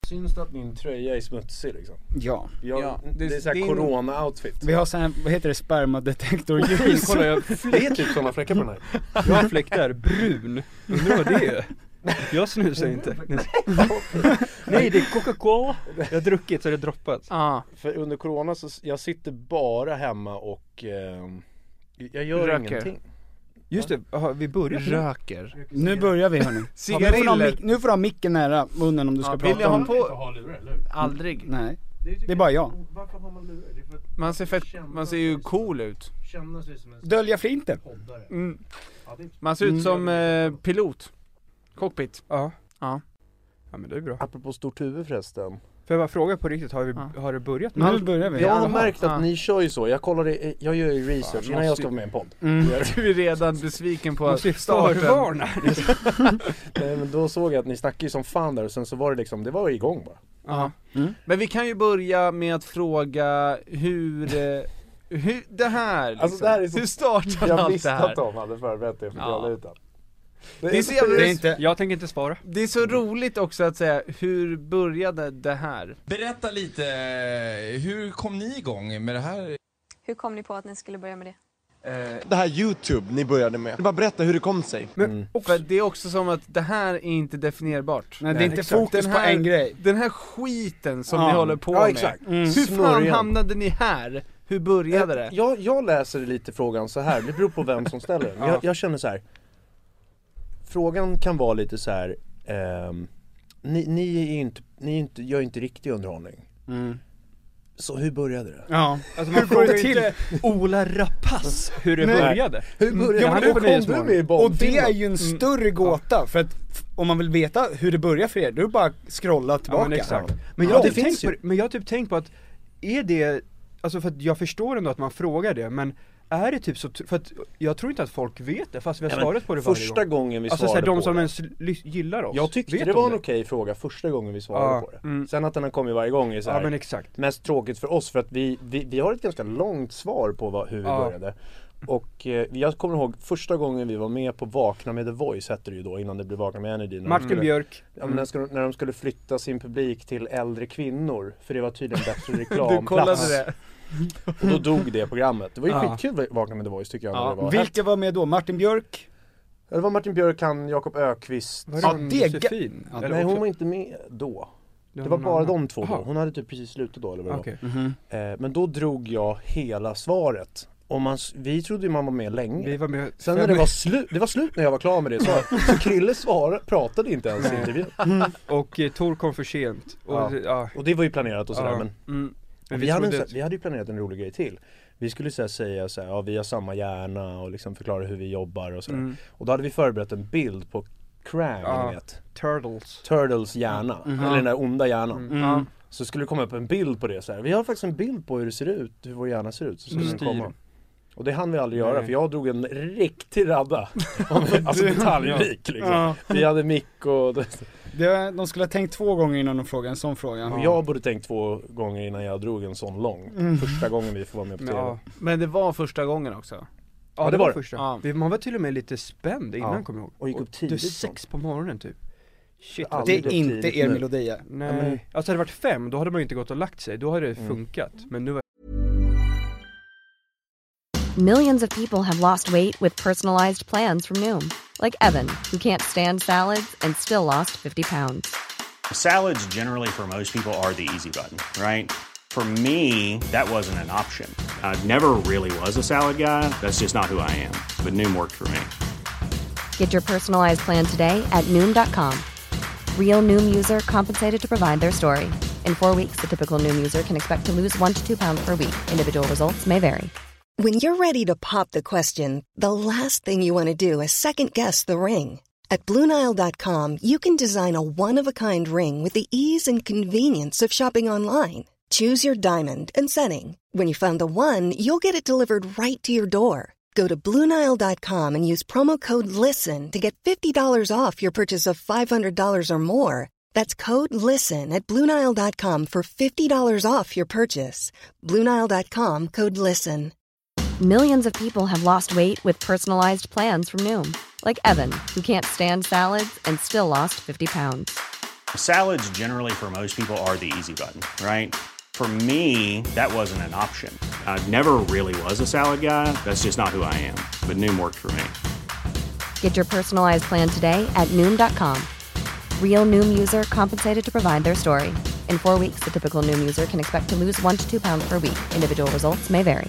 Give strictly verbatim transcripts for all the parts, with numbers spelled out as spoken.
Syns det att min tröja är smutsig liksom? Ja. Jag, ja. Det, det är såhär corona-outfit. Vi har sån här, vad heter det, spermadetektor ljus. Kolla, jag det är typ såna fläckar på den här. Jag har fläck där, brun. Undrar vad det är? Jag snusar inte. Nej, det är Coca-Cola. Jag har druckit så det droppat. Ah. För under corona så jag sitter bara hemma och eh, jag gör Röker. ingenting. Just det, aha, vi börjar Röker. Nu börjar vi hörni. Cigariller. Nu får du ha micken nära munnen om du ska ja, prata om. På... Ha lurar, eller? Aldrig. Nej. Det är bara jag. Varför har man lurar? Det är för att man ser fett, man ser ju cool ut. Kännas det som en dölja flinten. Mm. Man ser ut som eh, pilot. Cockpit. Ja. Ja. Ja, men det är bra. Apropå stort huvud förresten. Får jag bara fråga på riktigt, har, vi, ja. har det börjat? Nu All... börjar vi. Jag har märkt att ja. ni kör ju så. Jag kollade, jag gör ju research ja, innan jag ska vara med i en podd. Mm. Du är redan besviken på starten. Nej, men då såg jag att ni snackade ju som fan där och sen så var det liksom, det var igång bara. Ja. Mm. Men vi kan ju börja med att fråga hur... hur det här liksom, alltså det här är så, hur startar allt det här? Jag visste att de hade förberett det för ja. utan. Det, det, är så, det är inte, jag tänker inte svara. Det är så roligt också att säga, hur började det här? Berätta lite, hur kom ni igång med det här? Hur kom ni på att ni skulle börja med det? Det här YouTube ni började med. Bara berätta hur det kom sig. Men mm. för det är också som att det här är inte definierbart. Nej, det är inte exakt. Fokus den här, på en grej. Den här skiten som ja. ni håller på ja, med. Exakt. Mm. Hur fan hamnade ni här? Hur började det? Jag, jag läser lite frågan så här. Det beror på vem som ställer den. Jag, jag känner så här. Frågan kan vara lite så här. Eh, ni, ni, är inte, ni är inte, gör inte riktig underhållning. Mm. Så hur började det? Ja, alltså man frågar inte Ola Rapace hur det Nej. började. Hur började ja, det? Kom du med i och det är ju en större gåta mm. för att om man vill veta hur det börjar för er, då är det bara scrolla tillbaka. Ja, men exakt. Men jag, ja, det finns på, men jag har typ tänkt på att är det, alltså för att jag förstår ändå att man frågar det, men är det typ så, för att jag tror inte att folk vet det fast vi har ja, svarat på det varje första gång. gången vi alltså, svarade så här, de på som det. ens gillar oss. Jag tyckte det var en okej fråga första gången vi svarade ja, på det. Mm. Sen att den har kommit varje gång är så här, ja, men exakt. mest tråkigt för oss för att vi, vi, vi har ett ganska långt svar på vad, hur vi ja. började. Och eh, jag kommer ihåg första gången vi var med på Vakna med The Voice hette det ju då innan det blev Vakna med Energy. Martin mm. Björk. Ja, men när, ska, när de skulle flytta sin publik till äldre kvinnor för det var tydligen bättre reklamplats. Du kollade det. Och då dog det programmet. Det var ju ja. skitkul att Vakna med The Voice tycker jag. Ja. Det var. Vilka var med då? Martin Björk? Det var Martin Björk, han, Jakob Ökvist. Var det ja, Josefin? Ja, nej, hon var inte med då. Det var bara de två då. Hon hade typ precis slutat då eller vad okay. det var. Mm-hmm. eh, Men då drog jag hela svaret. Och man, vi trodde ju man var med länge. Vi var med. Sen när det var slut, det var slut när jag var klar med det. Så, så Krille svarade, pratade inte ens i intervjun. Mm. Och eh, Tor kom för sent. Och, ja. ja. och det var ju planerat och sådär. Ja. Men, mm. men vi, vi, hade en, vi hade ju planerat en rolig grej till. Vi skulle så här, säga så här, ja, vi har samma hjärna och liksom förklara hur vi jobbar och sådär. Mm. Och då hade vi förberett en bild på Krang, ja. ni vet. Turtles. Turtles hjärna. Mm. Eller den där onda hjärnan. Mm. Mm. Så skulle det komma upp en bild på det så här. Vi har faktiskt en bild på hur det ser ut, hur vår hjärna ser ut. Så skulle mm. den komma. Och det hann vi aldrig göra. Nej. För jag drog en riktig radda. Alltså detaljrik liksom. Ja. Vi hade mick och... Det, de skulle ha tänkt två gånger innan de frågade en sån fråga. Ja. Jag borde tänkt två gånger innan jag drog en sån lång. Mm. Första gången vi får vara med på tv. Ja. Men det var första gången också. Ja, ja det, det var, var första. Ja. Man var till och med lite spänd innan, ja. kommer jag ihåg. Och gick upp tidigt. Du sex på morgonen typ. Shit, det är inte er melodia. Nej. Mm. Alltså hade det varit fem, då hade man ju inte gått och lagt sig. Då hade det mm. funkat. Men nu var... Millions of people have lost weight with personalized plans from Noom. Like Evan, who can't stand salads and still lost fifty pounds. Salads generally for most people are the easy button, right? For me, that wasn't an option. I never really was a salad guy. That's just not who I am. But Noom worked for me. Get your personalized plan today at Noom dot com. Real Noom user compensated to provide their story. In four weeks, the typical Noom user can expect to lose one to two pounds per week. Individual results may vary. When you're ready to pop the question, the last thing you want to do is second-guess the ring. At Blue Nile dot com, you can design a one-of-a-kind ring with the ease and convenience of shopping online. Choose your diamond and setting. When you find the one, you'll get it delivered right to your door. Go to Blue Nile dot com and use promo code LISTEN to get fifty dollars off your purchase of five hundred dollars or more. That's code LISTEN at Blue Nile dot com for fifty dollars off your purchase. Blue Nile dot com, code LISTEN. Millions of people have lost weight with personalized plans from Noom. Like Evan, who can't stand salads and still lost fifty pounds. Salads generally for most people are the easy button, right? For me, that wasn't an option. I never really was a salad guy. That's just not who I am. But Noom worked for me. Get your personalized plan today at Noom dot com. Real Noom user compensated to provide their story. In four weeks, the typical Noom user can expect to lose one to two pounds per week. Individual results may vary.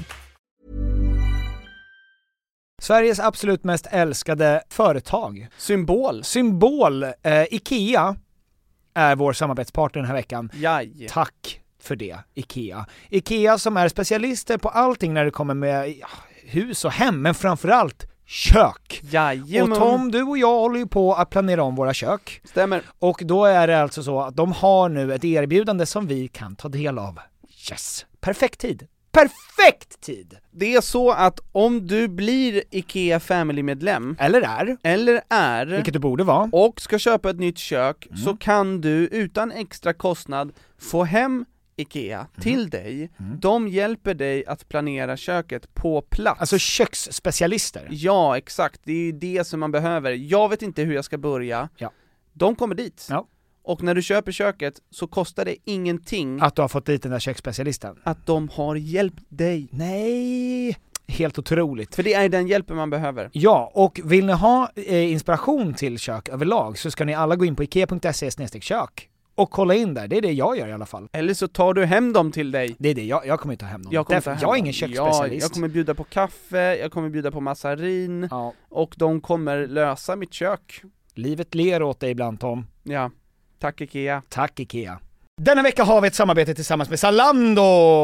Sveriges absolut mest älskade företag. Symbol. Symbol. Eh, Ikea är vår samarbetspartner den här veckan. Jaj. Tack för det, Ikea. Ikea som är specialister på allting när det kommer med ja, hus och hem, men framförallt kök. Jajamän. Och Tom, du och jag håller ju på att planera om våra kök. Stämmer. Och då är det alltså så att de har nu ett erbjudande som vi kan ta del av. Yes. Perfekt tid. Perfekt tid! Det är så att om du blir Ikea Family-medlem Eller är Eller är Vilket du borde vara Och ska köpa ett nytt kök mm. så kan du utan extra kostnad få hem Ikea mm. till dig. Mm. De hjälper dig att planera köket på plats. Alltså köksspecialister. Ja, exakt. Det är ju det som man behöver. Jag vet inte hur jag ska börja. Ja. De kommer dit. Ja. Och när du köper köket så kostar det ingenting att du har fått dit den där köksspecialisten. Att de har hjälpt dig. Nej, helt otroligt. För det är den hjälpen man behöver. Ja, och vill ni ha eh, inspiration till kök överlag så ska ni alla gå in på ikea punkt se slash kök och kolla in där. Det är det jag gör i alla fall. Eller så tar du hem dem till dig. Det är det, jag, jag kommer inte ta hem dem. Jag, Därför, hem jag är dem. ingen köksspecialist. Ja, jag kommer bjuda på kaffe, jag kommer bjuda på massarin. Ja. Och de kommer lösa mitt kök. Livet ler åt dig ibland, Tom. Ja. Tack Ikea. Tack Ikea. Denna vecka har vi ett samarbete tillsammans med Zalando.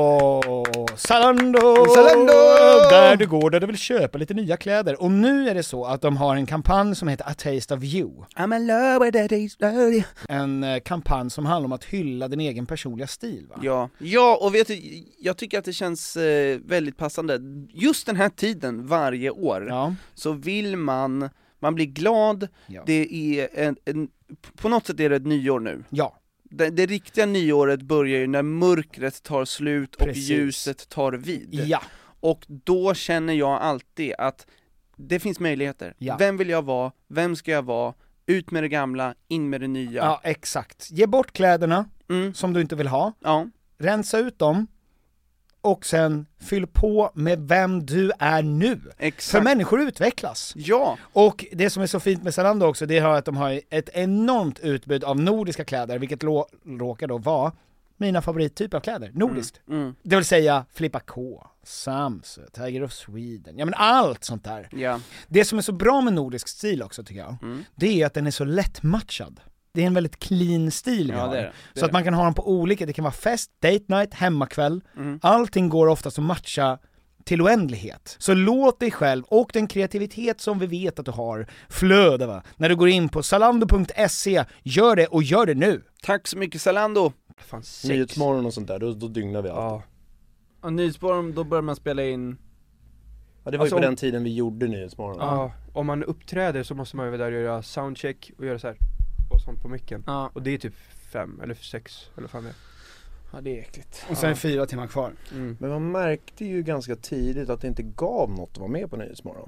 Zalando. Zalando. Där du går där du vill köpa lite nya kläder. Och nu är det så att de har en kampanj som heter A Taste of You. I'm in love with a taste of you. En eh, kampanj som handlar om att hylla din egen personliga stil, va? Ja, ja och vet du, jag tycker att det känns eh, väldigt passande. Just den här tiden varje år ja. så vill man, man blir glad. Ja. Det är en, en, på något sätt är det ett nyår nu. Ja. Det, det riktiga nyåret börjar ju när mörkret tar slut och Precis. ljuset tar vid. Ja. Och då känner jag alltid att det finns möjligheter. Ja. Vem vill jag vara? Vem ska jag vara? Ut med det gamla, in med det nya. Ja, exakt. Ge bort kläderna mm. som du inte vill ha. Ja. Rensa ut dem. Och sen fyll på med vem du är nu. Exakt. För människor utvecklas. Ja. Och det som är så fint med Zalando också, det är att de har ett enormt utbud av nordiska kläder, vilket lå- råkar då vara mina favorittyper av kläder. Nordiskt. Mm. Mm. Det vill säga Flippa K, Samsö, Tiger of Sweden. Ja men allt sånt där. Ja. Det som är så bra med nordisk stil också tycker jag, Mm. det är att den är så lättmatchad. Det är en väldigt clean stil vi Ja, har. det är det. Det så är att man kan ha dem på olika, det kan vara fest, date night, hemmakväll. Mm. Allting går oftast att matcha till oändlighet. Så låt dig själv och den kreativitet som vi vet att du har flöda, va? När du går in på zalando punkt se, gör det och gör det nu. Tack så mycket Zalando. Fan, sex. Nyhetsmorgon och sånt där, då, då dygnar vi allt. Ja. Och Nyhetsmorgon, då börjar man spela in. Ja, det var Alltså, ju på om- den tiden vi gjorde Nyhetsmorgon. Ja, om man uppträder så måste man ju vara där och göra soundcheck och göra så här och sånt på micken. Ja, Och det är typ fem eller sex eller fan det är. ja det är äckligt. Och sen ja. fyra timmar kvar. Mm. Men man märkte ju ganska tidigt att det inte gav något att vara med på Nyhetsmorgon.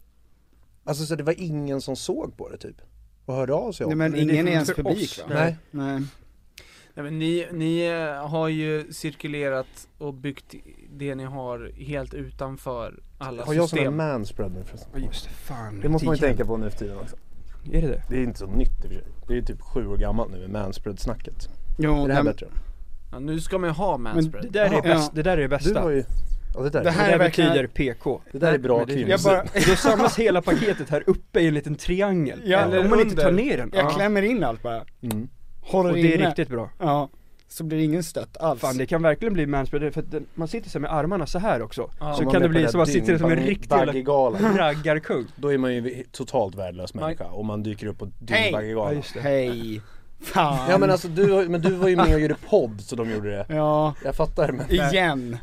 Alltså så det var ingen som såg på det typ. Och hörde av sig om. Nej, men det är ingen för- är ens för publik, oss. va? Nej. Nej. Nej, men ni, ni eh, har ju cirkulerat och byggt det ni har helt utanför alla Har jag sån här system. manspread nu förresten? Ja just det, fan. Det måste man ju igen. tänka på nu för tiden också. Är det det? Det är inte så nytt i och för sig. Det är typ sju år gammalt nu med manspread-snacket. Jo, Är det här men- bättre? Ja, nu ska man ju ha Det manspread. där är, Jaha. bäst, det där är det Du bästa. har ju... Ja, det där. Det Det här här är verkligen- betyder P K. Det där är bra Men det- kvinnosyn. Jag bara, Det samlas hela paketet här uppe i en liten triangel. Ja, Eller om man inte tar ner den. jag Ja. klämmer in allt bara. Mm. Håller Och det är inne. riktigt bra. Ja. Så blir det ingen stött alls. Fan, det kan verkligen bli manspread för att den, man sitter så här med armarna så här också. Ja, så man kan är det på bli det så man här sitter som en ding- riktig jävla baggegalan. raggarkung. Då är man ju totalt värdelös människa om man dyker upp på Hej! Ja, Dyngbaggegalan. just det. Hej. Fan. Ja men alltså du, har- men du var ju med och gjorde podd så de gjorde det. Ja, Jag fattar men... igen.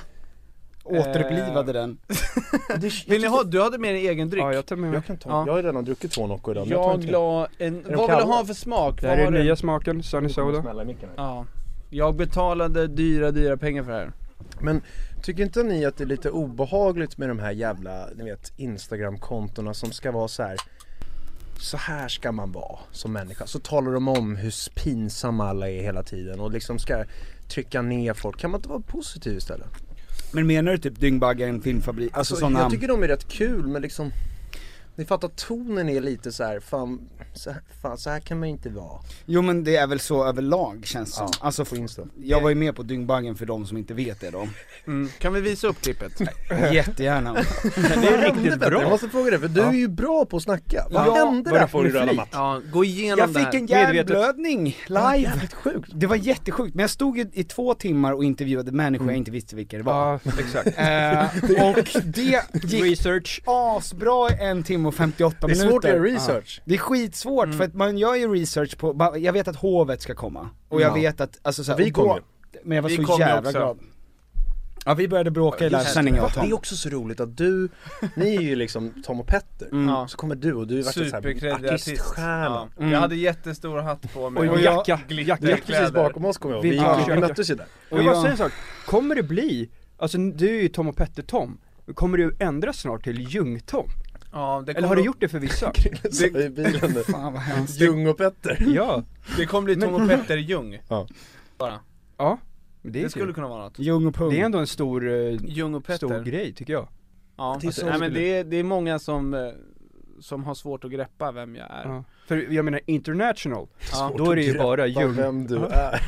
Återupplivade Eh. den. Vill ni ha, du hade med en egen dryck? Ja, jag tar med mig. Jag kan ta, Ja. jag har redan druckit två Nocco idag. men tar Jag en till. la en, de vad vill du kalla? ha för smak? Det Vad här är var den nya smaken, Sunny Nu kommer det Soda. smälla i micken här. Ja. Jag betalade dyra, dyra pengar för det här. Men tycker inte ni att det är lite obehagligt med de här jävla, ni vet, Instagram-kontona som ska vara så här så här ska man vara som människa. Så talar de om hur pinsamma alla är hela tiden och liksom ska trycka ner folk. Kan man inte vara positiv istället? Men menar du typ Dyngbaggen, Filmfabrik? Alltså, alltså jag tycker de är rätt kul, men liksom ni fattar att tonen är lite så här, fan, så här, fan, så här kan man inte vara. Jo men det är väl så överlag känns det. Ja, alltså, på Insta. jag var ju med på Dyngbaggen för de som inte vet det då. Mm. Kan vi visa upp klippet? Jättegärna. Det är riktigt bra. Jag måste fråga dig, för du är ju bra på att snacka. Vad Ja, hände där på din röda matta? Ja, gå igenom Jag det här. fick en hjärnblödning live. Jävligt sjukt. Det var jättesjukt, men jag stod i, i två timmar och intervjuade människor jag inte visste vilka det var. Ja, exakt. Eh, och det gick Research. asbra i en timme och femtioåtta Det är minuter. svårt att göra research. Det är skitsvårt Mm. för att man gör ju research på, ba- jag vet att hovet ska komma. Och jag Ja. vet att, alltså såhär, Vi och kom då- ju. Men jag var Vi så kom ju jävla också. glad. Ja, vi började bråka i livesändningen åt Det är honom. också så roligt att du, ni är ju liksom Tom och Petter. Ja. Så kommer du och du är värsta så här Superkreddig artist. artiststjärna. Ja. Mm. Jag hade jättestor hatt på mig. Och jag- jacka. Du gick glitterkläder. precis bakom oss kommer jag ihåg. Vi, Ja. vi möttes ju där. Och Och jag jag- säger en sak, kommer det bli, alltså du är ju Tom och Petter Tom, kommer du ändra snart till Ljung-Tom? Ja, det Eller har kommer- du gjort det för vissa? Så i bilen nu. Fan vad hemskt. Ljung och Petter. Ja, Det kommer bli Tom och Petter Ljung. Ja. Bara. ja, men det, Det är skulle kul. kunna vara något. Ljung och Pung. Det är ändå en stor, eh, Ljung och Petter. stor grej tycker jag. Ja, Det är så nej, men skulle- det är, det är många som, eh, som har svårt att greppa vem jag är. Ja. För jag menar international, Ja. då är det ju bara Greppa Ljung. vem du är.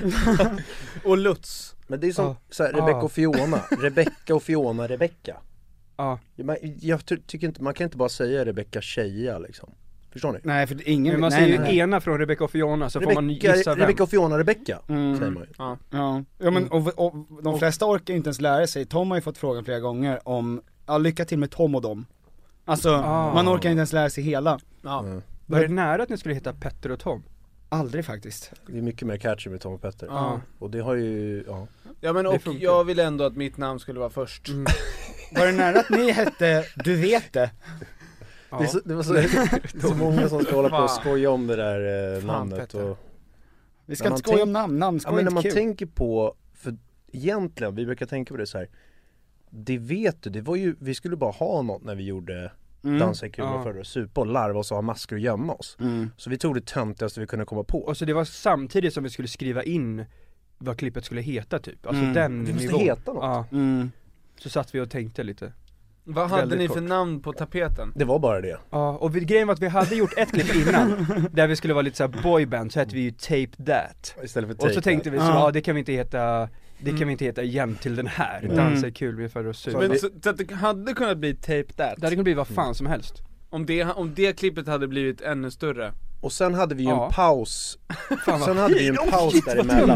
Och Lutz. Men det är som Ja. så här, Rebecca Ja. och Fiona. Rebecca och Fiona, Rebecca. Ja, Jag, jag ty- tycker inte, man kan inte bara säga Rebecca Tjeja liksom. Förstår ni? Nej för ingen, men man nej, säger ju nej, nej. ena från Rebecca och Fiona så får man Rebecca, gissa vem. Rebecca och Fiona, Rebecca Mm. säger man ju. Ja. Ja, ja men och, och de flesta orkar ju inte ens lära sig. Tom har ju fått frågan flera gånger om, ja lycka till med Tom och dem. Alltså, Ah. man orkar inte ens lära sig hela. Ja. Mm. Var det nära att ni skulle heta Petter och Tom? Aldrig faktiskt. Det är mycket mer catchy med Tom och Petter. Ja. Och det har ju, ja. Ja men Det och funkar. jag vill ändå att mitt namn skulle vara först. Mm. Var det nära att ni hette Du vet det? Ja. Det, är så, det var så, så många som ska hålla på och Fan. skoja om det där eh, Fan, namnet Petter. och, Vi ska När man inte skoja tänk- om namn, ja, namnskoj men är när inte man kul. tänker på, för egentligen, vi brukar tänka på det så här. Det vet du, det var ju, vi skulle bara ha något när vi gjorde Mm. Dansa i kul Ja. för att supa och larva oss och ha masker och gömma oss. Mm. Så vi tog det töntigaste vi kunde komma på. Och så det var samtidigt som vi skulle skriva in vad klippet skulle heta typ, alltså Mm. den Det måste nivån. heta något. Ja, Mm. så satt vi och tänkte lite. Vad hade Väldigt ni kort. för namn på tapeten? Det var bara det. Ja, och vi, grejen var att vi hade gjort ett klipp innan, där vi skulle vara lite såhär boyband, så hette vi ju Tape That. Istället för Och så tape tänkte vi så, Ja. ja det kan vi inte heta, det kan Mm. vi inte heta igen till den här, Mm. dansa är kul, vi är för att supa. Men vi- så, så att det hade kunnat bli Tape That. Det hade kunnat bli vad fan som helst. Om det, om det klippet hade blivit ännu större. Och sen hade vi ju Ja. en paus. Fan Sen hade vi ju en paus däremellan.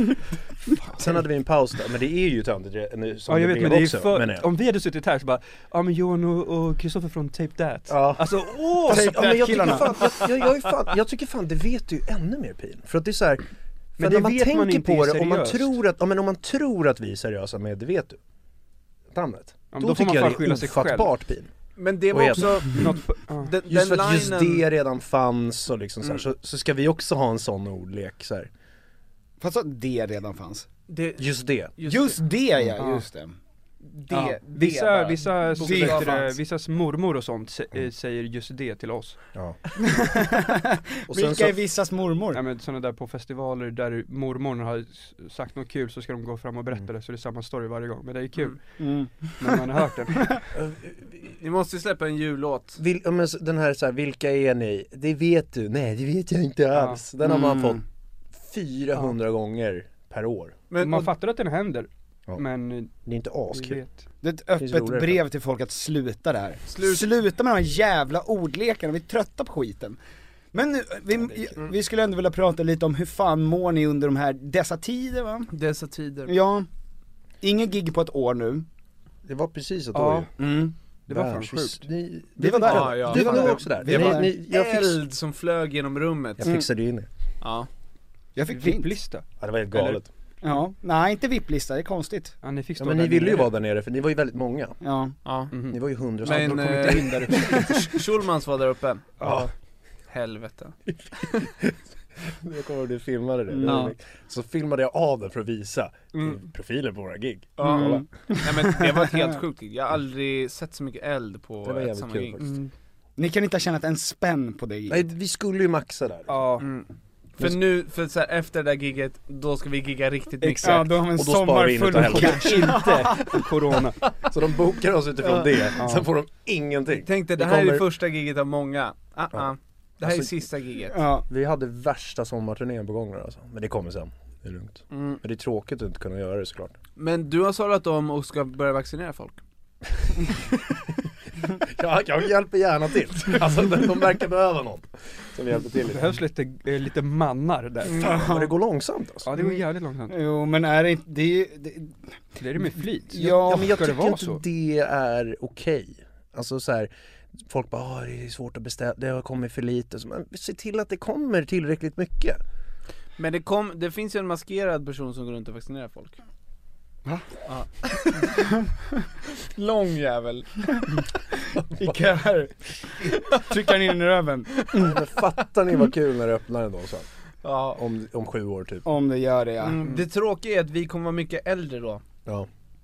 Sen hade vi en paus där, men det är ju töntigt det- som Ja jag det vet, men blev det är också, för, menar jag. om vi hade suttit här så bara, ja men Johan och- och Kristoffer från Tape That. Ja. Alltså åh! Fast, Tape ja, men jag, tycker That-killarna. fan, jag, jag, jag, är fan, jag tycker fan det vet du ju ännu mer Pil. För att det är så här, för Men när det man vet tänker man inte på är det, om man seriöst. tror att, ja, men om man tror att vi är seriösa med det vet du namnet, Ja, men då, då får tycker man fan jag det skylla är sig själv. ofattbart Pil. Men det Och var jag- också, Något på, ja. den, Just den för att just linen, det redan fanns och liksom så, här, Mm. så, så ska vi också ha en sån ordlek så här. Fast att det redan fanns. det, Just det. just, Just det ja, Ja. just det. det, Ja. det Vissa, bara. vissa, Det vissa, fanns. vissas mormor och sånt sä- eh, säger just det till oss. Ja. Och sen Vilka så, är vissas mormor? Ja men sådana där på festivaler där mormor har s- sagt något kul så ska de gå fram och berätta det, så det är samma story varje gång. Men det är kul Mm. när man har hört den. Ni måste ju släppa en jullåt. vil, ja, men så- den här så här, vilka är ni? Det vet du, nej det vet jag inte Ja. alls. Den har man Mm. fått fyrahundra gånger per år. Men, Man och, fattar att den händer, Ja. men eh, Det är inte vi askul. vet. Det är ett Finns öppet roligare. brev till folk att sluta där. Slut. Sluta med de här jävla ordlekarna, vi är trötta på skiten. Men nu, vi, vi skulle ändå vilja prata lite om hur fan mår ni under de här, dessa tider va? dessa tider. Ja, ingen gig på ett år nu. Det var precis ett Ja. år ju. Mm. Det var fan Världs- sjukt. Ni, Vi var där. Ja, ja. Du var Fan, nog också där. vi Ni- var där. ni- jag, fix, Eld som flög genom rummet. jag fixade ju in det. Ja. Jag fick fint. VIP-lista. Ja, det var helt galet. Ja, nej inte V I P-lista, det är konstigt. Ja ni fick stå Ja, men där ni ville ju nere. vara där nere för ni var ju väldigt många. Ja. Ja. Mhm. Ni var ju hundra Men stycken. de kom inte in där eh, Schulmans var där uppe. Ja. Helvete. Jag kommer ihåg att du filmade det. Ja. Så filmade jag av det för att visa Mm. profilen på våra gig. Ja. Mm. Nej men det var ett helt sjukt gig. Jag har aldrig sett så mycket eld på Det var ett jävligt samma kul gig. faktiskt. Mm. Ni kan inte ha tjänat en spänn på det giget. Nej, vi skulle ju maxa där. Ja. Mm. För nu, för så här, efter det där giget, då ska vi gigga riktigt mycket. Ja, då har vi en sommar full av Kanske inte corona. Så de bokar oss utifrån Ja. det, Ja. sen får de ingenting. Tänk dig, det, Det här är kommer- det första giget av många. Uh-uh. Ja. Det här är Alltså- sista giget. Ja. Vi hade värsta sommarturnén på gång nu alltså. Men det kommer sen, det är lugnt. Mm. Men det är tråkigt att inte kunna göra det såklart. Men du har sadlat om och ska börja vaccinera folk. Ja, jag hjälper gärna till. Alltså de, de verkar behöva någon som hjälper till Det lite. behövs lite, eh, lite mannar där. Fan vad det går långsamt alltså. Ja, det går jävligt långsamt. Jo, men är det inte, det är ju, det, Det är det med flit. ja, Ja, men jag ska det tycker vara inte så? det är okej. Alltså så här, folk bara, ah, det är svårt att beställa, det har kommit för lite. Så man, se till att det kommer tillräckligt mycket. Men det, kom, det finns ju en maskerad person som går runt och vaccinerar folk. Va? Ja. Lång jävel. Icke här. Trycker han in i röven. Men fattar ni vad kul när det öppnar ändå så? Ja. Om, om sju år typ. Om det gör det, ja. Mm, det tråkiga är att vi kommer vara mycket äldre då. Ja.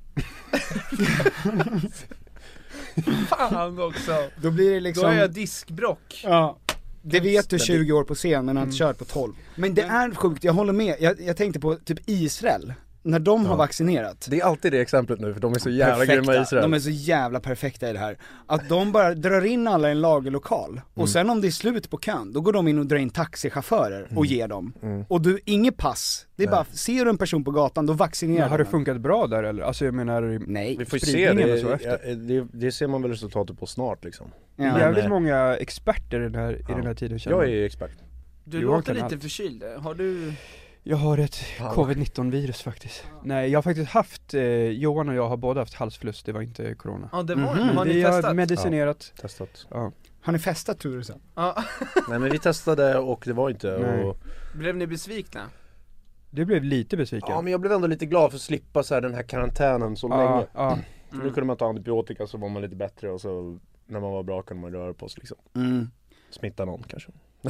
Fan också. Då blir det Då liksom... är jag diskbrock. Ja. Det vet du Men det- tjugo år på scen, men han har kört på tolv. Men det är sjukt, jag håller med. Jag, jag tänkte på typ Israel. När de har Ja. vaccinerat. Det är alltid det exemplet nu för de är så jävla Perfekta. grymma i Israel. De är så jävla perfekta i det här. Att de bara drar in alla i en lagerlokal. Och sen om det är slut på kön, då går de in och drar in taxichaufförer och ger dem. Mm. Och du, inget pass. Det är Nej. bara, ser du en person på gatan, då vaccinerar Men har det de. funkat bra där eller? Alltså jag menar, Nej. Vi får ju se, spridningen det, och så efter. ja, det, det ser man väl resultatet på snart liksom. det är Ja. jävligt Men, många experter i den här, i Ja. den här tiden känner Jag är expert. Du Johan låter kan lite allt. förkyld. Har du... Jag har ett Ja. covid nitton virus faktiskt. Nej, jag har faktiskt haft, eh, Johan och jag har båda haft halsfluss, det var inte corona. Ja, det var Mhm. det. Har ni Vi har testat? medicinerat. Testat. Ja. Har ni festat, tror du så? Ja. Nej men vi testade och det var inte Nej. och, Blev ni besvikna? Det blev lite besviken. ja men jag blev ändå lite glad för att slippa så här den här karantänen så ja, länge. ja. För nu kunde man ta antibiotika så var man lite bättre och så när man var bra kunde man röra på sig liksom. Mm. Smitta någon kanske.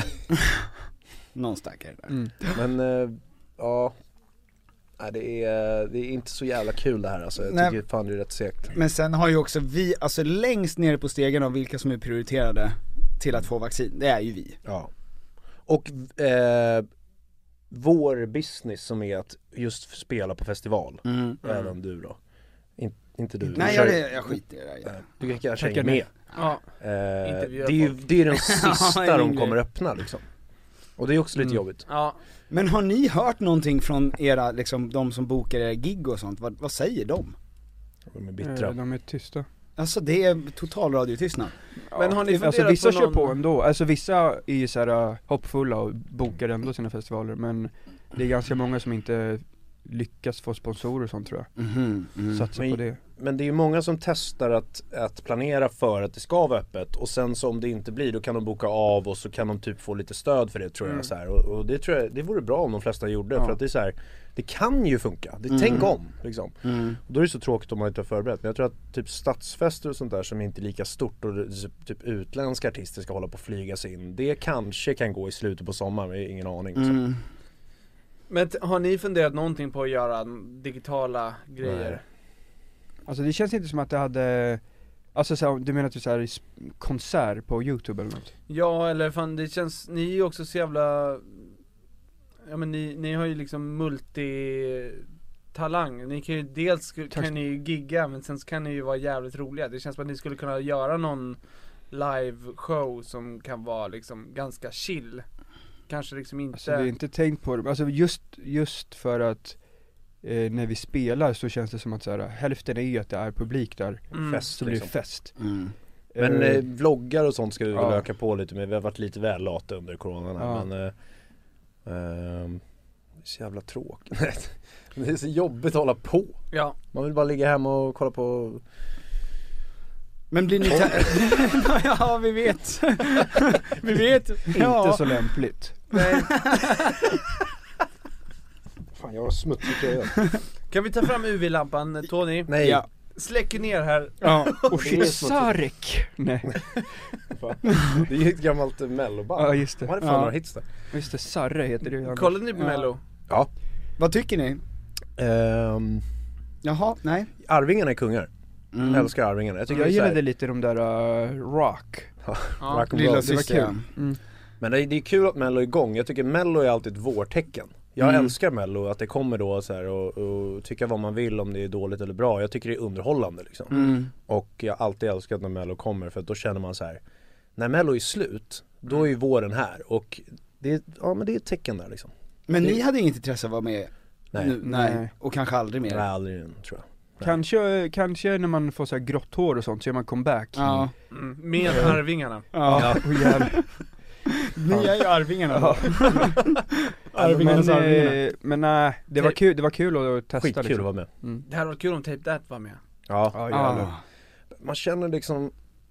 Någon stackare där. Mm. Men eh, ja, nej, det, är, det är inte så jävla kul det här alltså. Jag Nej. tycker fan det är rätt segt. Men sen har ju också vi, alltså längst nere på stegen av vilka som är prioriterade till att få vaccin, det är ju vi. Ja. Och eh, vår business som är att just spela på festival. Mm. Även du då. In, inte du. Nej, du jag, kör- jag, jag skiter i det där. Nej, Du kan kanske Tackar hänga med. Ja. Eh, det, Intervjua är ju, folk. det är den Ja, sista det är de min kommer grej. öppna liksom. Och det är också lite Mm. jobbigt. Ja. Men har ni hört någonting från era, liksom de som bokar era gig och sånt? Vad, vad säger de? De är bittra. Eh, De är tysta. Alltså det är total radiotystnad. Men har ni alltså funderat vissa på kör någon- på ändå, alltså vissa är ju såhär uh, hoppfulla och bokar ändå sina festivaler, men det är ganska många som inte lyckas få sponsorer och sånt tror jag. Mhm, mm. Satsa Men- på det. Men det är ju många som testar att, att planera för att det ska vara öppet. Och sen så om det inte blir, då kan de boka av och så kan de typ få lite stöd för det tror jag. Mm. Så här. Och, och det tror jag, det vore bra om de flesta gjorde. Ja. För att det är så här, det kan ju funka. Det, Mm. Tänk om liksom. Mm. Och då är det så tråkigt om man inte har förberett. Men jag tror att typ stadsfester och sånt där som inte är lika stort och det- typ utländska artister ska hålla på att flygas in. Det kanske kan gå i slutet på sommaren, men jag har ingen aning liksom. Mm. Men t- har ni funderat någonting på att göra digitala grejer? Nej. Alltså det känns inte som att det hade, alltså så, du menar att du såhär i sp- konsert på YouTube eller något? Ja, eller fan det känns, ni är ju också så jävla, ja men ni, ni har ju liksom multitalang. Ni kan ju, dels kan Tack. ni ju gigga, men sen så kan ni ju vara jävligt roliga. Det känns som att ni skulle kunna göra någon live show som kan vara liksom ganska chill. Kanske liksom inte. Alltså vi har inte tänkt på det, alltså just, just för att eh, när vi spelar så känns det som att så här, hälften är ju att det är publik där, Mm. Fest så blir det liksom. fest. Mm. Men Eh, eh, vloggar och sånt ska vi väl ja. öka på lite med. Vi har varit lite väl lata under coronan här, Ja. men eh, ehm, det är så jävla tråkigt. Det är så jobbigt att hålla på. Ja. Man vill bara ligga hemma och kolla på. Men blir ni ta- ja, vi vet. Vi vet. Ja. inte så lämpligt. Nej. Fan, jag har smutsig tröja. Kan vi ta fram U V-lampan, Tony? Nej. Ja. Släcker ner här. Ja. Och Det är shit, så- Sarek! Nej, Fan. Det är ju ett gammalt melloband. ja just De det, hade fan Ja. några hits där. just det, Sarre heter det ju. Kollade ni på Ja. Mello? Ja. Vad tycker ni? Ehm, Jaha, nej. Arvingarna är kungar. Mm. Jag älskar Arvingarna. Jag tycker Jag det är så här- gillade lite de där uh, rock. Ja, lilla syster. Mm. Men det är, det är kul att Mello är igång. Jag tycker Mello är alltid ett vårtecken. Jag Mm. älskar Mello, att det kommer då så här och, och tycka vad man vill om det är dåligt eller bra. Jag tycker det är underhållande liksom. Mm. Och jag har alltid älskat när Mello kommer, för att då känner man så här: när Mello är slut, då är ju våren här. Och det är, ja, men det är ett tecken där liksom. Men det... ni hade inget intresse av att vara med Nej. nu? Nej. Nej. Och kanske aldrig mer? Nej, aldrig, tror jag. Nej. Kanske, kanske när man får så här grått hår och sånt så gör man comeback. Ja. Mm. Med Arvingarna. Ja, ja. Och jävlar. Ni är ju Arvingarna. Ja. Arvingarnas men, Arvingarna. eh, men nej, det var kul, det var kul att testa. Skitkul liksom. att vara med. Mm. Det hade varit kul om Tape That var med. Ja, Ja, Ah. man känner liksom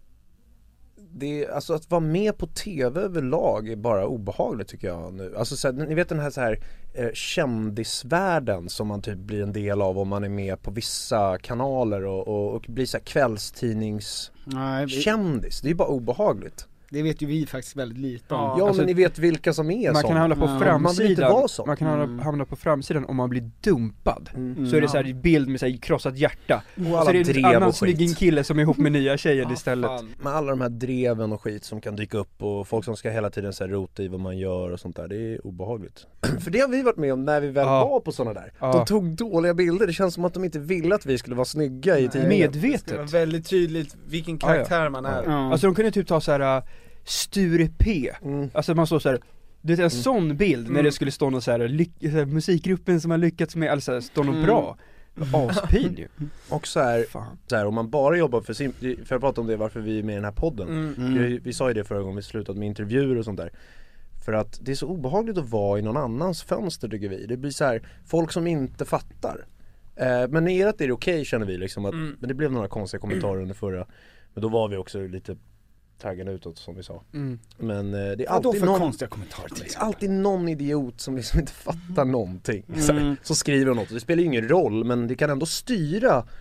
det, alltså att vara med på tv överlag är bara obehagligt tycker jag nu. Alltså så här, ni vet den här så här eh, kändisvärlden som man typ blir en del av om man är med på vissa kanaler och, och, och blir så här kvällstidnings Nej, vi, kändis. Det är ju bara obehagligt. det vet ju vi faktiskt väldigt lite om. Ja, Ja, alltså, men ni vet vilka som är Man sån. kan hamna på Ja, man vill inte framsidan, vara sån. man kan hamna, Mm. hamna på framsidan om man blir dumpad. Mm. Så är det så här bild med så här krossat hjärta. Och Så alla är det drev en annan och skit. snygg kille som är ihop med nya tjejen Ah, istället. fan. Med alla de här dreven och skit som kan dyka upp och folk som ska hela tiden så här rota i vad man gör och sånt där, det är obehagligt. För det har vi varit med om när vi väl Ja. var på sådana där. Ja. De tog dåliga bilder, det känns som att de inte ville att vi skulle vara snygga i tidningen. Det var Medvetet. väldigt tydligt vilken karaktär man är. Ja. Alltså de kunde typ ta så här uh, Sture P. Mm. Alltså man såg så här. Du vet en sån bild när det skulle stå någon så här, lyck- så här musikgruppen som har lyckats med, alltså stå något Mm. bra. Aspin ju. Och så här, Fan. så här, om man bara jobbar för sin, för jag pratade om det varför vi är med i den här podden. Mm. Mm. Vi, vi sa ju det förra gången vi slutade med intervjuer och sånt där. För att det är så obehagligt att vara i någon annans fönster tycker vi. Det blir så här, folk som inte fattar. Eh, men i ert är det okej känner vi liksom att, Mm. men det blev några konstiga kommentarer under förra. Men då var vi också lite taggade utåt som vi sa. Mm. Men eh, det är Vad då alltid för någon, konstiga kommentarer till det är exempel? alltid någon idiot som liksom inte fattar någonting. Så, här, Mm. så skriver de något. Det spelar ju ingen roll, men det kan ändå styra eh,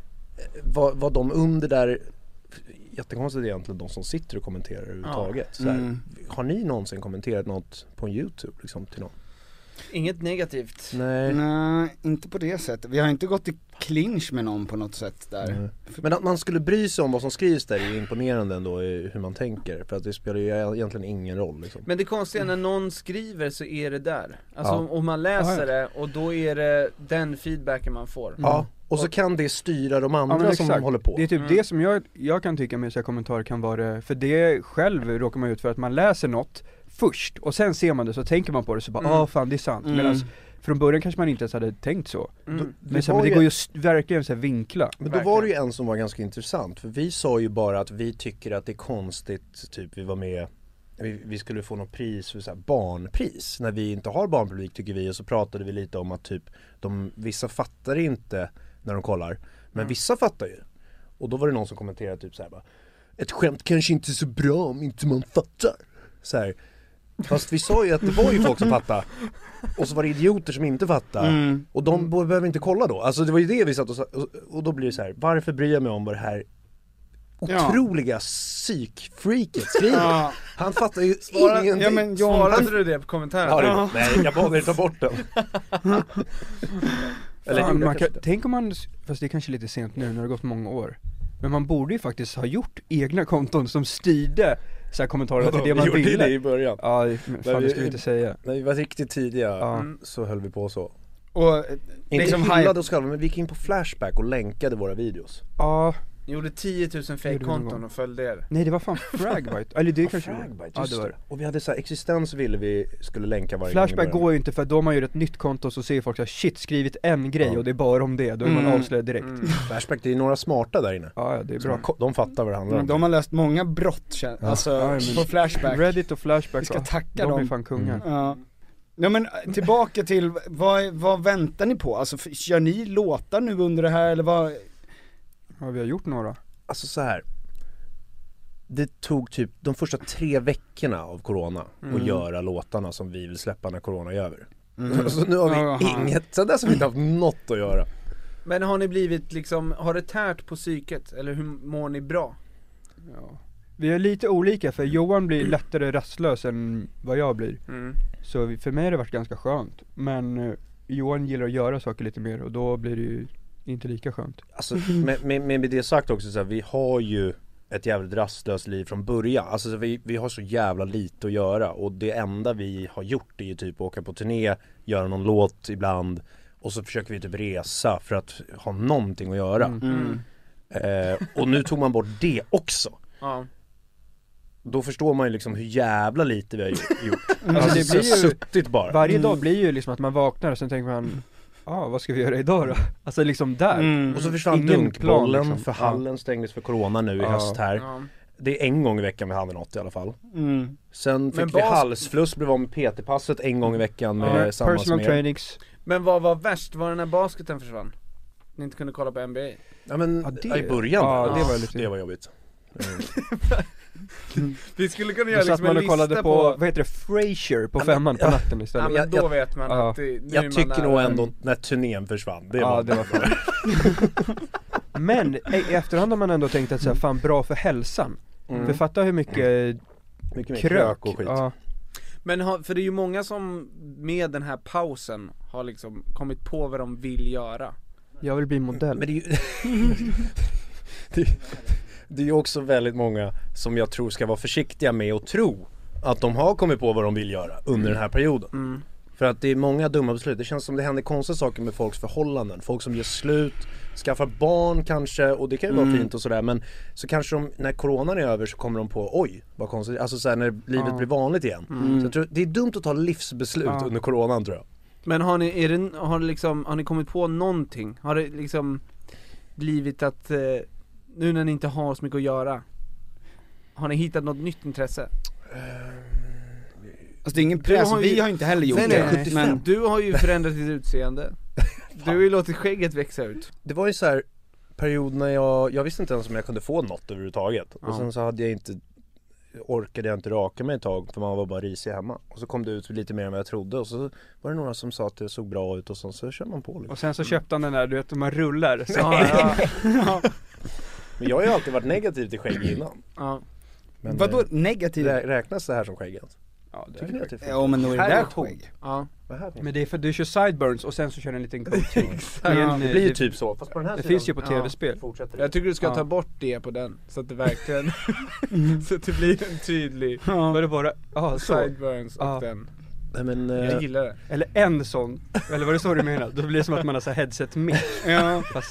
vad, vad de under där. Jättekonstigt egentligen de som sitter och kommenterar överhuvudtaget. Så här, Mm. har ni någonsin kommenterat något på YouTube liksom, till någon? Inget negativt. Nej. Nej, inte på det sättet. Vi har inte gått i clinch med någon på något sätt där. Mm. Men att man skulle bry sig om vad som skrivs där är imponerande ändå i hur man tänker. För att det spelar ju egentligen ingen roll liksom. Men det konstiga är när någon skriver så är det där. Alltså Ja. om man läser Ja, det och då är det den feedbacken man får. Ja, och så kan det styra de andra Ja, men som exakt. håller på. Det är typ Mm. det som jag, jag kan tycka med så här kommentarer kan vara, för det själv råkar man ut för att man läser något först och sen ser man det så tänker man på det så bara, ja Mm. ah, fan det är sant. Mm. Medan från början kanske man inte ens hade tänkt så. Mm. Men, så, här, men det ju- går ju s- verkligen så här vinkla. Men då var det ju en som var ganska intressant. För vi sa ju bara att vi tycker att det är konstigt. Typ vi var med, vi, vi skulle få något pris för så här barnpris. När vi inte har barnpublik tycker vi. Och så pratade vi lite om att typ de, vissa fattar inte när de kollar. Men Mm. vissa fattar ju. Och då var det någon som kommenterade typ så här bara, ett skämt kanske inte är så bra om inte man fattar. Så här. Fast vi sa ju att det var ju folk som fattade. Och så var det idioter som inte fattade. Mm. Och de mm. behöver inte kolla då. Alltså det var ju det vi satt och sa. Och, och då blir det så här: varför bryr jag mig om vad det här Ja. otroliga psykfreaket skriver? Ja. Han fattar ju Svara- ingenting. ja, men John- Svarade du det på kommentaren? Ja, det, Ja. nej, jag bad dig ta bort den. Eller Fan, gjorde man jag kan, kanske tänk om man, fast det är kanske lite sent nu när det har gått många år. Men man borde ju faktiskt ha gjort egna konton som styrde så här kommentarer till det. det man Vi gjorde ju ville. det i början. Ja, det- men fan det ska vi inte säga. När vi var riktigt tidiga Ja. mm, så höll vi på så. Och eh, Inte liksom hyllade hype. oss själva, men vi gick in på Flashback och länkade våra videos. Ja, Ni gjorde tio tusen Gjorde vi någon fake-konton gång. och följde er. nej det var fan Fragbite, eller det Ja, kanske Fragbite, ja, just det var det. Och vi hade så här, existens ville vi skulle länka varje Flashback gång i början. går ju inte för då man gör ett nytt konto så ser folk att shit skrivit en grej Ja. och det är bara om det, då är man Mm. avslöjad direkt. Mm. Flashback, det är några smarta där inne. Ja, ja det är bra. Så de fattar vad det handlar om. De har läst många brott kän- Ja. alltså Ja, men- på Flashback. Reddit och Flashback, Vi ska ja, tacka de är dem. fan kungar. Mm. Ja. Ja men tillbaka till, vad, vad väntar ni på? Alltså för- kör ni låtar nu under det här eller vad? Ja, vi har gjort några. Alltså så här. Det tog typ de första tre veckorna av corona Mm. att göra låtarna som vi vill släppa när corona är över. Mm. Så nu har vi Aha. inget, sen dess har vi inte haft något att göra. Men har ni blivit liksom, har det tärt på psyket? Eller hur mår ni bra? Ja. Vi är lite olika för Johan blir lättare rastlös än vad jag blir. Mm. Så vi- för mig har det varit ganska skönt. Men eh, Johan gillar att göra saker lite mer och då blir det ju inte lika skönt. Alltså med, med, med det sagt också så här, vi har ju ett jävligt rastlöst liv från början. Alltså så vi, vi har så jävla lite att göra. Och det enda vi har gjort är ju typ åka på turné, göra någon låt ibland. Och så försöker vi typ resa för att ha någonting att göra. Mm. Eh, och nu tog man bort det också. Ja. Då förstår man ju liksom hur jävla lite vi har gjort. Alltså, Alltså det blir ju, suttit bara. varje dag blir ju liksom att man vaknar och sen tänker man, ja ah, vad ska vi göra idag då? Alltså liksom där. Mm. Och så försvann Ingen dunkbollen plan, liksom. för hallen stängdes för corona nu i Ja. höst här. Ja. Det är en gång i veckan vi hade något i alla fall. Mm. Sen fick Men vi bas- halsfluss, blev av med P T-passet en gång i veckan med Ja, samma personal som trainings. Men vad var värst? Var det när basketen försvann? Ni inte kunde kolla på N B A? Ja men Ja, det- ja, i början ja, där. det var lite- det var jobbigt. Vi skulle kunna Då göra satt liksom man en och kollade lista på, på... vad heter det, Frasier på Ja, men- femman på ja. natten Ja istället. men Jag- då jag- vet man ja. att det, nu är Jag man tycker nära. nog ändå när turnén försvann. Det Ja, var, det var fan. Men i efterhand har man ändå tänkt att så här, fan bra för hälsan. Mm. För fatta hur mycket mycket mer krök. krök och skit. Ja. Men ha, för det är ju många som med den här pausen har liksom kommit på vad de vill göra. Jag vill bli modell. Men det är ju det, det är ju också väldigt många som jag tror ska vara försiktiga med att tro att de har kommit på vad de vill göra under den här perioden. Mm. För att det är många dumma beslut. Det känns som det händer konstiga saker med folks förhållanden. Folk som gör slut, skaffar barn kanske, och det kan ju vara Mm. fint och sådär. Men så kanske de, när coronan är över så kommer de på, oj vad konstigt. Alltså såhär när livet Ja. blir vanligt igen. Mm. Så jag tror, det är dumt att ta livsbeslut Ja. under coronan tror jag. Men har ni, är det, har, det liksom, har ni kommit på någonting? Har det liksom blivit att eh, nu när ni inte har så mycket att göra, har ni hittat något nytt intresse? Alltså det är ingen Du press, har ju- vi har inte heller gjort Nej, nej, det. sjuttiofem. Men Du har ju förändrat ditt utseende. Du har ju låtit skägget växa ut. Det var ju så här period när jag, jag visste inte ens om jag kunde få något överhuvudtaget. Ja. Och sen så hade jag inte, orkade jag inte raka mig ett tag för man var bara risig hemma. Och så kom det ut lite mer än vad jag trodde. Och så var det några som sa att det såg bra ut och så, så kör man på liksom. Och sen så köpte han den där, du vet, man rullar. Så. Ja, ja, ja. Men jag har ju alltid varit negativ till skägg innan. ja. Men, vadå eh, negativ? rä- räknas det här som skägg ens? Ja, det Tycker är ni det. att det är Ja men då är det Här där ett hot. skägg. ja. Vad här? Men det är för du kör sideburns och sen så kör du en liten goatee. Ja, Men, Det eh, blir ju det- typ så, fast på den här Det sidan finns ju på Ja. tv-spel. fortsätter Jag tycker du ska Ja. ta bort det på den, så att det verkligen så att det blir en tydlig Var det bara, ja så. sideburns och Ja. den. Nej men, eh, Jag gillar det. Eller en sån, eller var det så du menar? Då blir det som att man har så här headset mitt. Ja. Fast,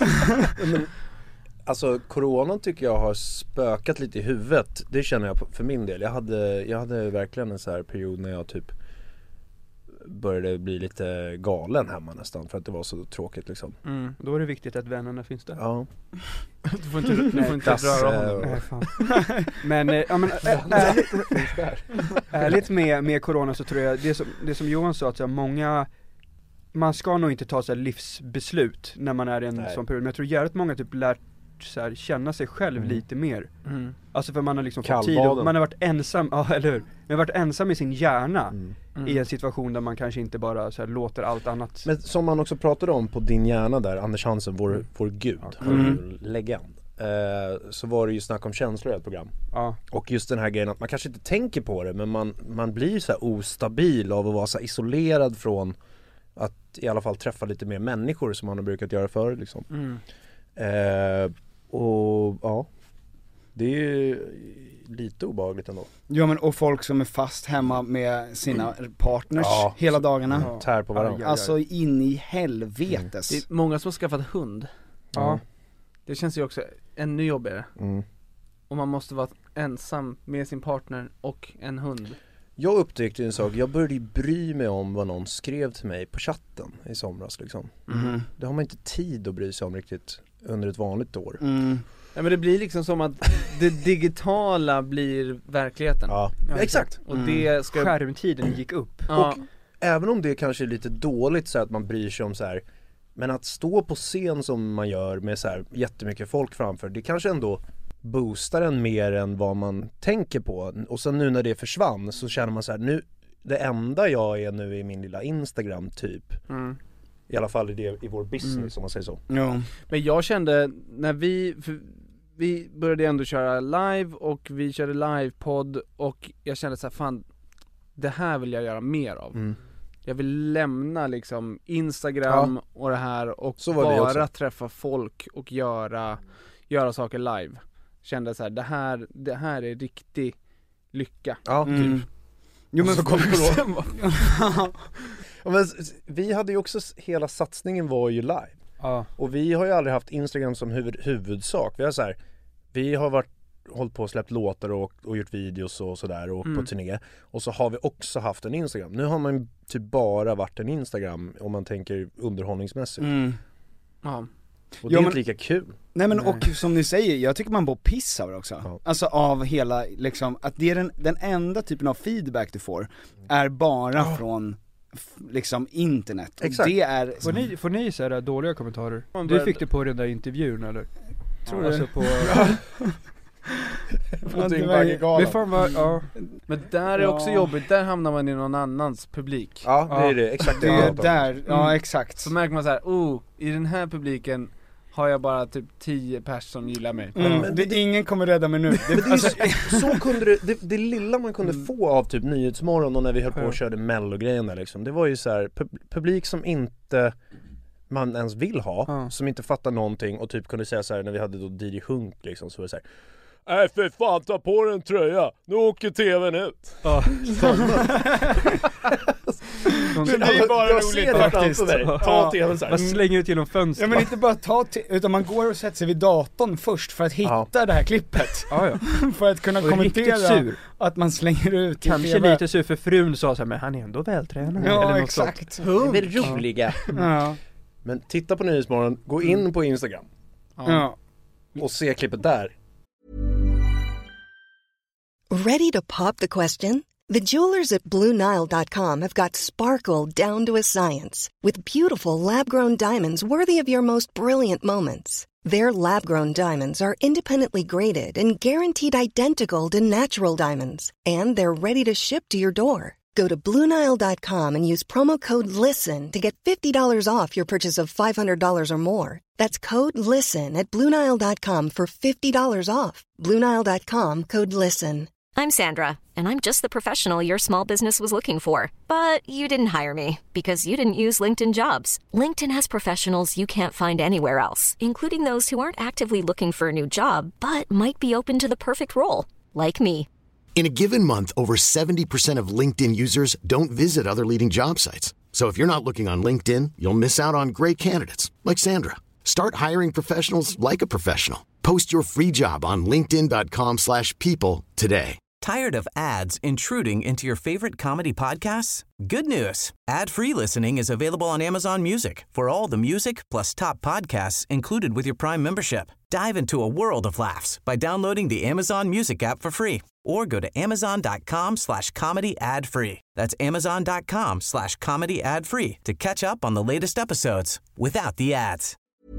alltså coronan tycker jag har spökat lite i huvudet. Det känner jag på- för min del. Jag hade, jag hade verkligen en så här period när jag typ började bli lite galen hemma nästan för att det var så tråkigt liksom. Mm. då är det viktigt att vännerna finns där. Ja. Du får inte, du får inte Dass, röra eh, honom. Nej, fan. Men, eh, ja men ä- ärligt, ärligt med, med corona så tror jag, det som, det som Johan sa att så här, många, man ska nog inte ta så här livsbeslut när man är i en Nej. sån period, men jag tror jävligt många typ lärt så här, känna sig själv Mm. lite mer. Mm. Alltså för man har liksom fått tid Kallbaden. och man har varit ensam, ja eller hur? Man har varit ensam i sin hjärna Mm. Mm. i en situation där man kanske inte bara så här, låter allt annat. Men som man också pratade om på din hjärna där, Anders Hansen, vår, Mm. vår gud, Ja, vår mm. legend. Eh, så var det ju snack om känslor i ett program. Ja, Och just den här grejen att man kanske inte tänker på det, men man, man blir så här ostabil av att vara så här isolerad från att i alla fall träffa lite mer människor som man har brukat göra förr liksom. Mm. Eh, och ja, det är ju lite obehagligt ändå. Ja men och folk som är fast hemma med sina partners Ja. hela dagarna. Ja. Tär på varandra. Aj, aj. Alltså in i helvetes. Det är många som har skaffat hund. ja. Det känns ju också ännu jobbigare. Mm. Och man måste vara ensam med sin partner och en hund. Jag upptäckte en sak, jag började ju bry mig om vad någon skrev till mig på chatten i somras liksom. Mhm. Det har man inte tid att bry sig om riktigt under ett vanligt år. Mm. Ja men det blir liksom som att det digitala blir verkligheten. Ja, Ja, exakt. Och Mm. det ska... Skärmtiden gick upp. Ja. Även om det kanske är lite dåligt så att man bryr sig om så här, men att stå på scen som man gör med så här jättemycket folk framför, det kanske ändå boostar en mer än vad man tänker på. Och sen nu när det försvann så känner man så här, nu, det enda jag är nu i min lilla Instagram typ, Mm. i alla fall i, det, i vår business Mm. om man säger så. Ja. Men jag kände när vi, för vi började ändå köra live och vi körde livepodd och jag kände så här, fan, det här vill jag göra mer av. Mm. Jag vill lämna liksom Instagram och det här och Så var det bara också. träffa folk och göra, göra saker live. kände så här, det här, det här är riktig lycka. Ja, Mm. typ. Jo men så kom corona. Ja, men vi hade ju också, hela satsningen var ju live. Ja. Och vi har ju aldrig haft Instagram som huvud, huvudsak. Vi har så här, vi har varit hållit på och släppt låtar och, och gjort videos och sådär och mm. på turné. Och så har vi också haft en Instagram. Nu har man typ bara varit en Instagram om man tänker underhållningsmässigt. Mm. Ja. Och det ja, är men, inte lika kul. Nej men nej. Och som ni säger, jag tycker man bara pissar också. Ja. Alltså av hela, liksom, att det är den, den enda typen av feedback du får är bara ja. från liksom internet. Exakt. Och det är... Får ni, får ni så här dåliga kommentarer? Du fick det på den där intervjun eller? Tror ja, du? Alltså på... Ja, det var, det fan var, ja. Men där är ja. också jobbigt, där hamnar man i någon annans publik. Ja, det är det, exakt det. Det är där, ja mm. exakt. Så märker man så här, oh, i den här publiken har jag bara typ tio pers som gillar mig. Mm. Mm. Men det, ingen kommer rädda mig nu. Det, det, alltså, så kunde det, det, det lilla man kunde mm. få av typ Nyhetsmorgon och när vi höll på och körde Mello-grejerna liksom, det var ju så här, pub- publik som inte man ens vill ha, mm. som inte fattar någonting och typ kunde säga så här när vi hade då D J Hunk liksom, så var det så här: nej för fan, ta på dig en tröja, nu åker tvn ut. Ja. Men det är ju bara jag roligt faktiskt. Ta ja. tvn så här. Man slänger ut genom fönstret. Ja men inte bara ta t- utan man går och sätter sig vid datorn först för att hitta ja. det här klippet. Ja, ja. För att kunna och kommentera sur. Att man slänger ut. Kanske lite sur för frun sa så här, men han är ändå vältränad. Ja eller exakt. Det är väl roliga. Ja. Men titta på Nyhetsmorgon, gå in på Instagram. Ja. Ja. Och se klippet där. Ready to pop the question? The jewelers at Blue Nile dot com have got sparkle down to a science with beautiful lab-grown diamonds worthy of your most brilliant moments. Their lab-grown diamonds are independently graded and guaranteed identical to natural diamonds, and they're ready to ship to your door. Go to Blue Nile dot com and use promo code LISTEN to get fifty dollars off your purchase of five hundred dollars or more. That's code LISTEN at Blue Nile dot com for fifty dollars off. Blue Nile dot com, code LISTEN. I'm Sandra, and I'm just the professional your small business was looking for. But you didn't hire me, because you didn't use LinkedIn Jobs. LinkedIn has professionals you can't find anywhere else, including those who aren't actively looking for a new job, but might be open to the perfect role, like me. In a given month, over seventy percent of LinkedIn users don't visit other leading job sites. So if you're not looking on LinkedIn, you'll miss out on great candidates, like Sandra. Start hiring professionals like a professional. Post your free job on linkedin dot com slash people today. Tired of ads intruding into your favorite comedy podcasts? Good news. Ad-free listening is available on Amazon Music for all the music plus top podcasts included with your Prime membership. Dive into a world of laughs by downloading the Amazon Music app for free or go to amazon dot com slash comedy ad free. That's amazon dot com slash comedy ad free to catch up on the latest episodes without the ads.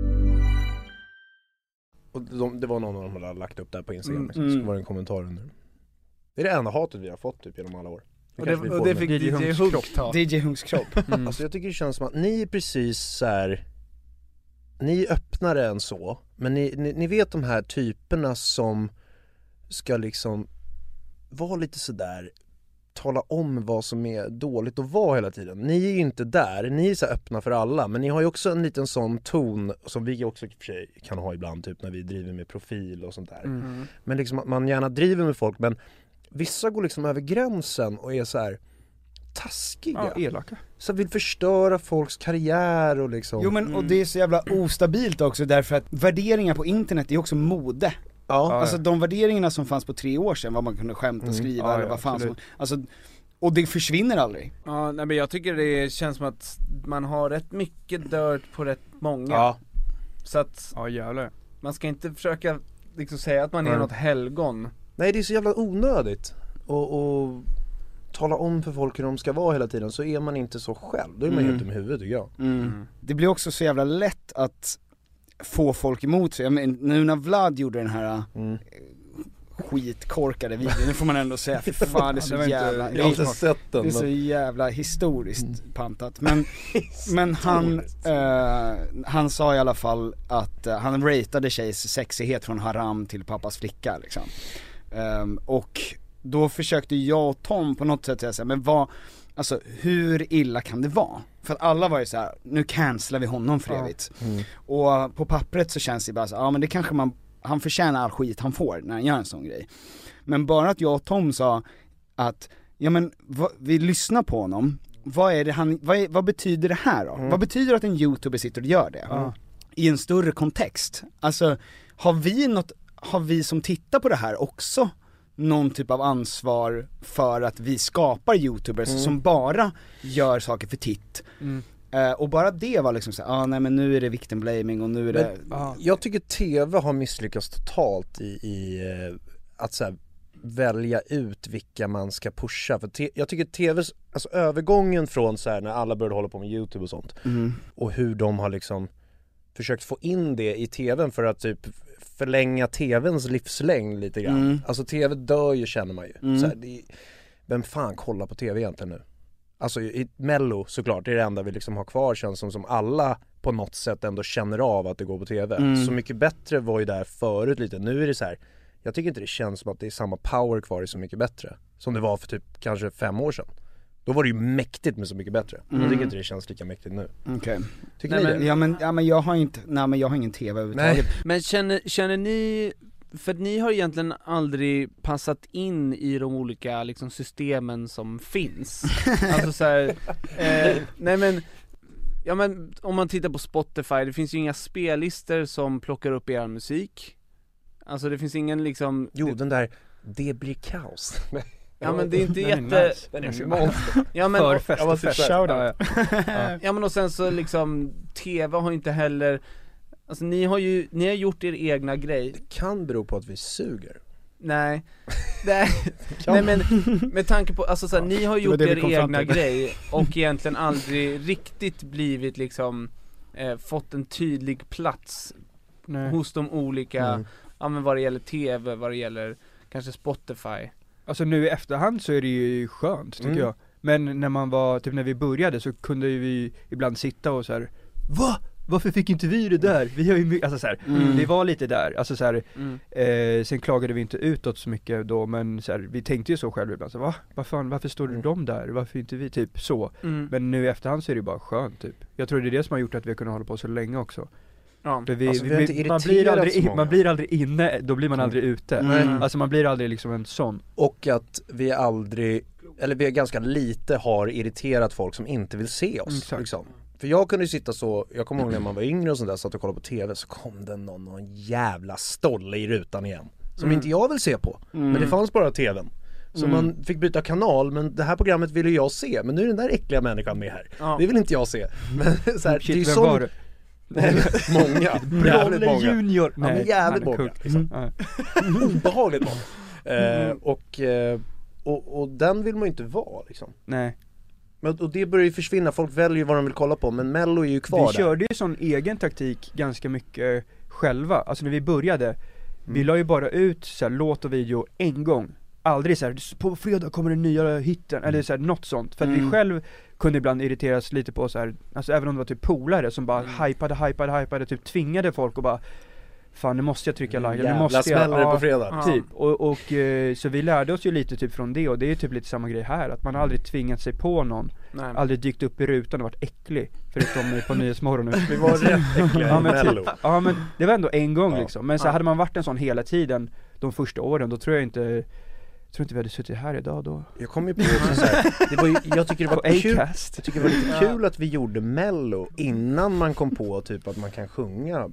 Och de, det var någon av dem som hade lagt upp där på Instagram. Mm. Så var det en kommentar under. Det är det enda hatet vi har fått typ genom alla år. Det och det, och det fick D J Hunk ta. D J Hunks kropp. Mm. Alltså jag tycker det känns som att ni är precis så här. Ni är öppnare än så. Men ni, ni, ni vet de här typerna som ska liksom vara lite sådär, tala om vad som är dåligt att vara hela tiden. Ni är ju inte där, ni är så öppna för alla. Men ni har ju också en liten sån ton som vi också i och för sig kan ha ibland, typ när vi driver med profil och sånt där. Mm. Men liksom att man gärna driver med folk, men vissa går liksom över gränsen och är så här taskiga. Ja, elaka. Så vill förstöra folks karriär och liksom. Jo men och det är så jävla ostabilt också, därför att värderingar på internet är också mode. Ja. Alltså de värderingarna som fanns på tre år sedan, vad man kunde skämta och skriva mm. ja, eller vad fan som, alltså, och det försvinner aldrig. Ja, nej, men jag tycker det känns som att man har rätt mycket dirt på rätt många. Ja. Så att ja, jävlar. Man ska inte försöka liksom säga att man är mm. något helgon. Nej, det är så jävla onödigt. Och, och tala om för folk hur de ska vara hela tiden, så är man inte så själv. Då är man mm. helt i huvudet, tycker jag. Mm. Mm. Det blir också så jävla lätt att få folk emot sig. Jag men, nu när Vlad gjorde den här mm. skitkorkade videon, nu får man ändå säga, för fan det är så jävla jag har inte sett den, det är så jävla historiskt mm. pantat. Men, men han uh, han sa i alla fall att uh, han ratade tjejs sexighet från haram till pappas flicka liksom. Um, och då försökte jag och Tom på något sätt säga så här, men vad, alltså hur illa kan det vara? För att alla var ju så här, nu cancelar vi honom för evigt. Ja. Mm. Och på pappret så känns det bara så, ja men det kanske man han förtjänar all skit han får när han gör en sån grej. Men bara att jag och Tom sa att ja men va, vi lyssnar på honom, vad är det han, vad, är, vad betyder det här då? Mm. Vad betyder det att en YouTuber sitter och gör det? Mm. I en större kontext. Alltså har vi något, har vi som tittar på det här också någon typ av ansvar för att vi skapar YouTubers mm. som bara gör saker för titt? Mm. Uh, och bara det var liksom så ja ah, nej men nu är det victim blaming och nu är det men, ah. Jag tycker tv har misslyckats totalt i, i uh, att så här, välja ut vilka man ska pusha. För te- jag tycker tvs, alltså övergången från så här när alla började hålla på med YouTube och sånt mm. och hur de har liksom försökt få in det i tvn för att typ förlänga tvns livslängd lite grann. Mm. Alltså tv dör ju, känner man ju. Mm. Så här, det, vem fan kollar på tv egentligen nu? Alltså i Mello såklart, det är det enda vi liksom har kvar, känns som, som alla på något sätt ändå känner av att det går på tv. Mm. Så mycket bättre var ju där förut lite. Nu är det så här, jag tycker inte det känns som att det är samma power kvar i Så mycket bättre som det var för typ kanske fem år sedan. Då var det ju mäktigt med Så mycket bättre. Mm. Jag tycker inte det känns lika mäktigt nu. Okej. Okay. Tycker nej, ni men, det? Ja men, ja men jag har inte, nej men jag har ingen tv överhuvudtaget. Men känner, känner ni, för att ni har egentligen aldrig passat in i de olika liksom systemen som finns. Alltså så här, eh, nej men ja men om man tittar på Spotify, det finns ju inga spellistor som plockar upp er musik. Alltså det finns ingen liksom... Jo, det... den där, det blir kaos. Ja men det är inte jätte... Nice. Den är monster. Ja men... Förfest och fest. Ja, ja. ja men och sen så liksom, tv har inte heller... Alltså ni har ju, ni har gjort er egna grej. Det kan bero på att vi suger. Nej. Nej, nej men med tanke på, alltså så här, ja, ni har gjort er egna grej och egentligen aldrig riktigt blivit liksom eh, fått en tydlig plats nej. hos de olika, mm. ja men vad det gäller tv, vad det gäller kanske Spotify. Alltså nu i efterhand så är det ju skönt tycker mm. jag. Men när man var, typ när vi började så kunde ju vi ibland sitta och så här, va? Varför fick inte vi det där? Vi har ju mycket, alltså så här, mm. det var lite där, alltså så här, mm. eh, sen klagade vi inte utåt så mycket då, men så här, vi tänkte ju så själva ibland, så va? Vad fan, varför står mm. de där? Varför inte vi? Typ så. Mm. Men nu i efterhand så är det bara skönt typ. Jag tror det är det som har gjort att vi har kunnat hålla på så länge också. Ja. För vi, alltså, vi, vi vi man, blir aldrig, man blir aldrig inne, då blir man aldrig ute. Mm. Alltså man blir aldrig liksom en sån. Och att vi aldrig, eller vi ganska lite har irriterat folk som inte vill se oss. Mm, liksom. För jag kunde ju sitta så, jag kommer ihåg när man var yngre och sånt där, satt och kollade på tv, så kom det någon, någon jävla stolle i rutan igen som mm. inte jag vill se på, mm. men det fanns bara tvn. Så mm. man fick byta kanal, men det här programmet ville jag se, men nu är den där äckliga människan med här. Ja. Det vill inte jag se. Men så här, shit, det är så det? många, jävligt många. Junior. Ja, men jävligt många. Liksom. Mm. Obehagligt många. Mm. Eh, och, och, och den vill man ju inte vara liksom. Nej. Men, och det börjar ju försvinna, folk väljer ju vad de vill kolla på, men Mello är ju kvar. Vi där. körde ju sån egen taktik ganska mycket själva. Alltså när vi började, mm. vi la ju bara ut så här, låt och video en gång. Aldrig så här, på fredag kommer den nya hitten, mm. eller så här, något sånt. För att mm. vi själv kunde ibland irriteras lite på så här, alltså även om det var typ polare som bara mm. hypade, hypade, hypade, typ tvingade folk och bara, fan nu måste jag trycka like, nu måste jag, ja, på fredag. Typ, och, och eh, så vi lärde oss ju lite typ från det, och det är typ lite samma grej här, att man aldrig tvingat sig på någon. Nej. Aldrig dykt upp i rutan och varit äcklig, förutom på Nyhetsmorgon. Vi var rätt äckliga ja, men typ, ja men det var ändå en gång ja. liksom, men så ja. hade man varit en sån hela tiden de första åren, då tror jag inte Jag tror inte vi hade suttit här idag då. Jag kom ju på också så här, det var ju, jag tycker det var kul, jag tycker det var lite kul att vi gjorde Mello innan man kom på typ att man kan sjunga.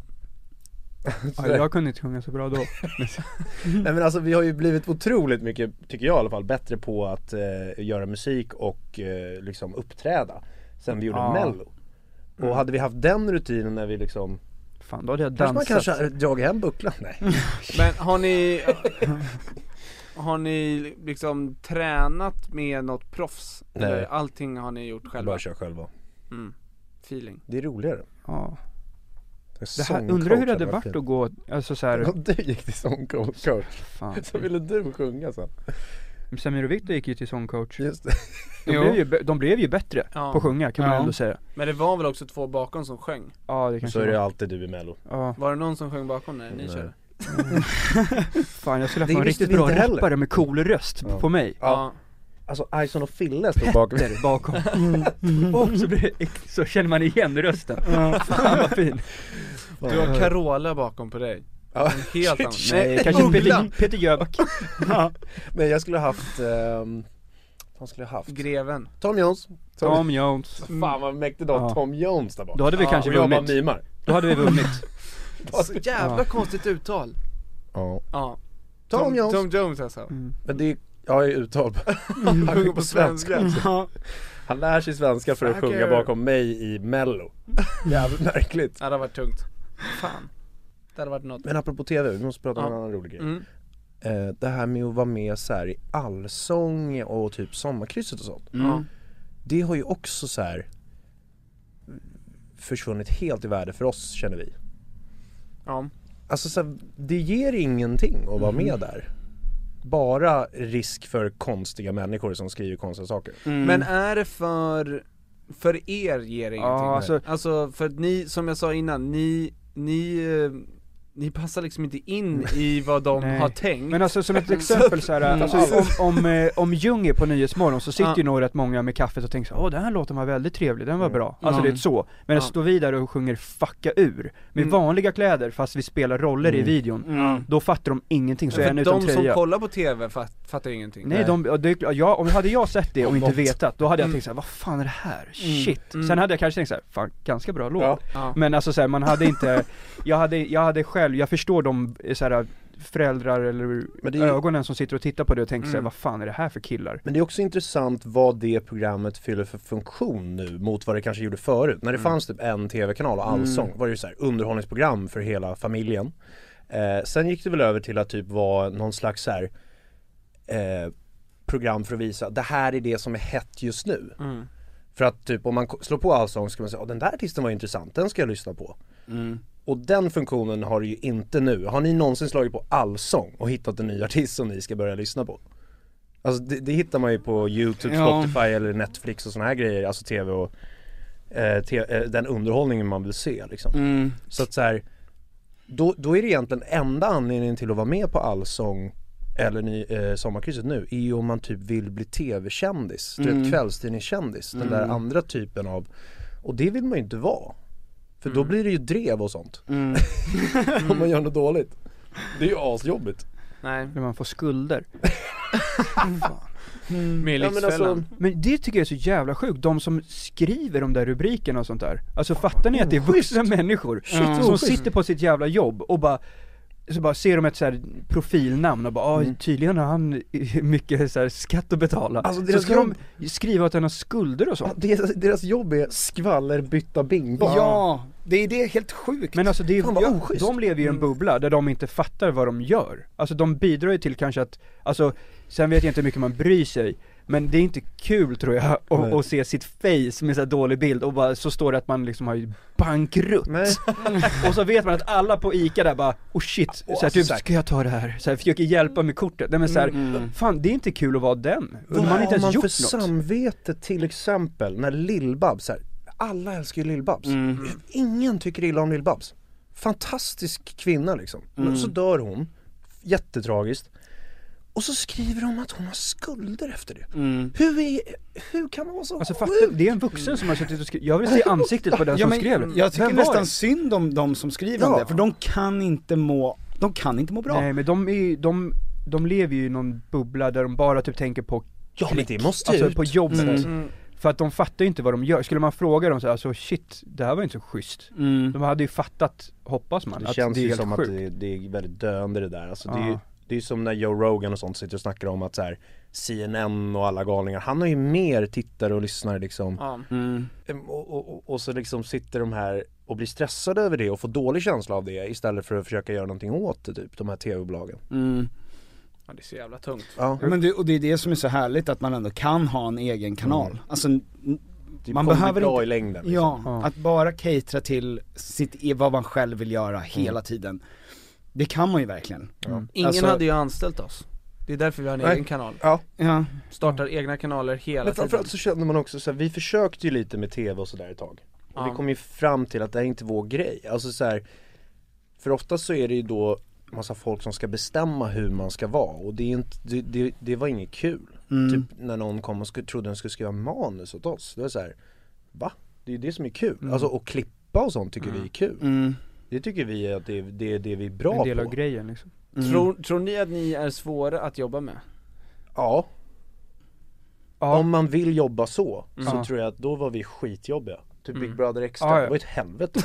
Ja, jag kunde inte sjunga så bra då. Nej men alltså vi har ju blivit otroligt mycket, tycker jag i alla fall, bättre på att eh, göra musik och eh, liksom uppträda sen vi gjorde ja. Mello. Och mm. hade vi haft den rutinen när vi liksom, fan då hade jag dansat. Kanske man kanske dragit hem bucklan. Nej. Men har ni har ni liksom tränat med något proffs? Nej. Eller allting har ni gjort själva? Bara kör själva. Mm. Feeling. Det är roligare. Ja. Det här, undrar hur det hade varit att gå, alltså så här. Du gick till sångcoach. Fan. Så ville du sjunga sen. Samir och Victor gick ju till sångcoach. Just det. De, blev ju, de blev ju bättre ja. på att sjunga, kan man ja. ändå säga. Men det var väl också två bakom som sjöng? Ja, det kanske så är det var. alltid du i Mello. Ja. Var det någon som sjöng bakom när ni Nej. körde? Mm. Fan, jag skulle ha en riktigt bra rappare med cool röst ja. på mig. Ja. ja. Alltså Ison och Fille stod bakom. bakom. Mm. Och så, blir det, så känner man igen rösten. Ja. Fan vad fin. Du har Carola bakom på dig. Ja. En helt annan. Nej, kanske Peter, Peter Jöback. Ja. Men jag skulle ha haft um, vad skulle jag haft? Greven. Tom Jones. Tom, Tom Jones. Fan vad mäktigt då, ja. Tom Jones där bak. Då hade vi ja, kanske och vunnit. Jag bara Då hade vi vunnit. Så jävla ja. konstigt uttal. Ja. Ja. Tom, Tom Jones. Tom Jones alltså. Mm. Men det är, jag är uttal. Han sjunger på svenska. Ja. Han lär sig svenska för att Fucker. sjunga bakom mig i Mello. Jävligt märkligt. Ja, det har varit tungt. Fan. Det hade varit något. Men apropå tv, vi måste prata ja. om en annan rolig grej. Mm. Eh, det här med att vara med så här i allsång och typ sommarkrysset och sånt. Mm. Det har ju också så här försvunnit helt i värde för oss, känner vi. Ja. Alltså så här, det ger ingenting att vara Mm. med där. Bara risk för konstiga människor som skriver konstiga saker. Mm. Men är det för för er ger det ingenting? Ja, alltså, alltså för att ni, som jag sa innan, ni ni ni passar liksom inte in i vad de nej. har tänkt. Men alltså som ett exempel så här, alltså, om, om, eh, om Jung är på Nyhetsmorgon så sitter ja. ju nog rätt många med kaffet och tänker så, åh den här låten var väldigt trevlig, den var Mm. bra. Alltså mm. det är så. Men ja. att stå vidare och sjunger fucka ur med mm. vanliga kläder fast vi spelar roller Mm. i videon, Mm. då fattar de ingenting. Så ja, är en utan de tröja. som kollar på tv fatt, fattar ingenting. Nej, de, det, jag, om hade jag sett det och inte Något. vetat, då hade jag Mm. tänkt så här, vad fan är det här? Mm. Shit. Mm. Sen hade jag kanske tänkt så här, fan ganska bra låt. Ja. Ja. Men alltså så här, man hade inte, jag hade, jag hade själv, jag förstår de så här, föräldrar eller Men det är ju- ögonen som sitter och tittar på det och tänker Mm. så här, vad fan är det här för killar? Men det är också intressant vad det programmet fyller för funktion nu mot vad det kanske gjorde förut. När det Mm. fanns typ en tv-kanal och allsång Mm. var det ju så här underhållningsprogram för hela familjen. Eh, sen gick det väl över till att typ vara någon slags så här, eh, program för att visa det här är det som är hett just nu. Mm. För att typ om man k- slår på allsång ska man säga, åh den där artisten var intressant, den ska jag lyssna på. Mm. Och den funktionen har det ju inte nu. Har ni någonsin slagit på allsång och hittat en ny artist som ni ska börja lyssna på? Alltså det, det hittar man ju på YouTube, Ja. Spotify eller Netflix och såna här grejer, alltså tv och eh, te, eh, den underhållningen man vill se liksom. Mm. Så att så här, då, då är det egentligen enda anledningen till att vara med på allsång eller ny, eh, sommarkrysset nu är ju om man typ vill bli tv-kändis, du Mm. vet kvällstidningskändis, den där Mm. andra typen av, och det vill man ju inte vara. För då Mm. blir det ju drev och sånt. Mm. Om man gör något dåligt. Det är ju asjobbigt. Nej. När man får skulder. Med Ja, men Lyxfällan. alltså, Men det tycker jag är så jävla sjukt, de som skriver de där rubrikerna och sånt där. Alltså fattar ni att det är vuxna människor Shit, som oschysst. sitter på sitt jävla jobb och bara så bara ser de ett så här profilnamn och bara, ah, Mm. tydligen har han mycket så här skatt att betala. Alltså, Så deras ska jobb- de skriva att han har skulder och ja, sånt. deras, deras jobb är skvallerbytta bingbong. Ja, det är det helt sjukt. Men alltså det är, Fan, vad ja, oschysst. de lever ju i en bubbla där de inte fattar vad de gör. Alltså de bidrar ju till kanske att, alltså sen vet jag inte hur mycket man bryr sig, men det är inte kul tror jag att, Nej. att se sitt face med så här dålig bild och bara så står det att man liksom har ju bankrutt. Nej. Och så vet man att alla på Ica där bara, oh shit, Och så här, alltså typ, så här- ska jag ta det här? Så här, försöker hjälpa med kortet. Nej men så här, Mm. fan det är inte kul att vara den. Vad Man har inte har ens man gjort för något. samvete till exempel när Lill-Babs, så här, alla älskar ju Lill-Babs. Mm. Ingen tycker illa om Lill-Babs. Fantastisk kvinna liksom. Mm. Men så dör hon, jättetragiskt. Och så skriver de att hon har skulder efter det. Mm. Hur, är, hur kan man vara så Alltså sjuk? fattar, det är en vuxen som har suttit och skrivit. Jag vill se ansiktet på den Ja, som men skrev det. jag tycker Vem var nästan det? synd om de som skriver om Ja. det, för de kan inte må, de kan inte må bra. Nej men de är ju, de, de lever ju i någon bubbla där de bara typ tänker på Ja men det måste alltså ut. på jobbet. Mm. Mm. För att de fattar ju inte vad de gör. Skulle man fråga dem så här, alltså shit, det här var inte så schysst. Mm. De hade ju fattat, hoppas man, Det att känns det är ju helt som sjukt. att det, det är väldigt döende det där. Alltså det är ju Ja. det är som när Joe Rogan och sånt sitter och snackar om att så här, C N N och alla galningar, han har ju mer tittare och lyssnare liksom. Ja. Mm. Och, och, och, och så liksom sitter de här och blir stressade över det och får dålig känsla av det istället för att försöka göra någonting åt det typ, de här tv-bolagen. Mm. Ja, det är så jävla tungt. Ja. Ja, men det, och det är det som är så härligt, att man ändå kan ha en egen kanal. Mm. Alltså, n- Det man kommer behöver bra inte, i längden liksom. ja, Ja. att bara catera till sitt, vad man själv vill göra hela tiden. Det kan man ju verkligen. Ja. Ingen Alltså- hade ju anställt oss. Det är därför vi har en Nej. egen kanal. Ja. Ja. Startar egna kanaler hela Men tiden. framförallt så känner man också så här, vi försökte ju lite med tv och sådär ett tag. Och Ja. vi kom ju fram till att det är inte vår grej. Alltså så här, för ofta så är det ju då massa folk som ska bestämma hur man ska vara. Och det, är inte, det, det, det var inget kul. Mm. Typ när någon kom och skulle, trodde den skulle skriva manus åt oss. Det var så här, va? Det är ju det som är kul. Mm. Alltså att klippa och sånt tycker Mm. vi är kul. Mm. Det Det tycker vi att det, det är det vi är bra på. En del av grejen liksom. Mm. Tror, tror ni att ni är svåra att jobba med? Ja. Ja. Om man vill jobba så, Mm. så Ja. tror jag att då var vi skitjobbiga. Typ Big Mm. Brother Extra, Ja, ja. det var ett helvete.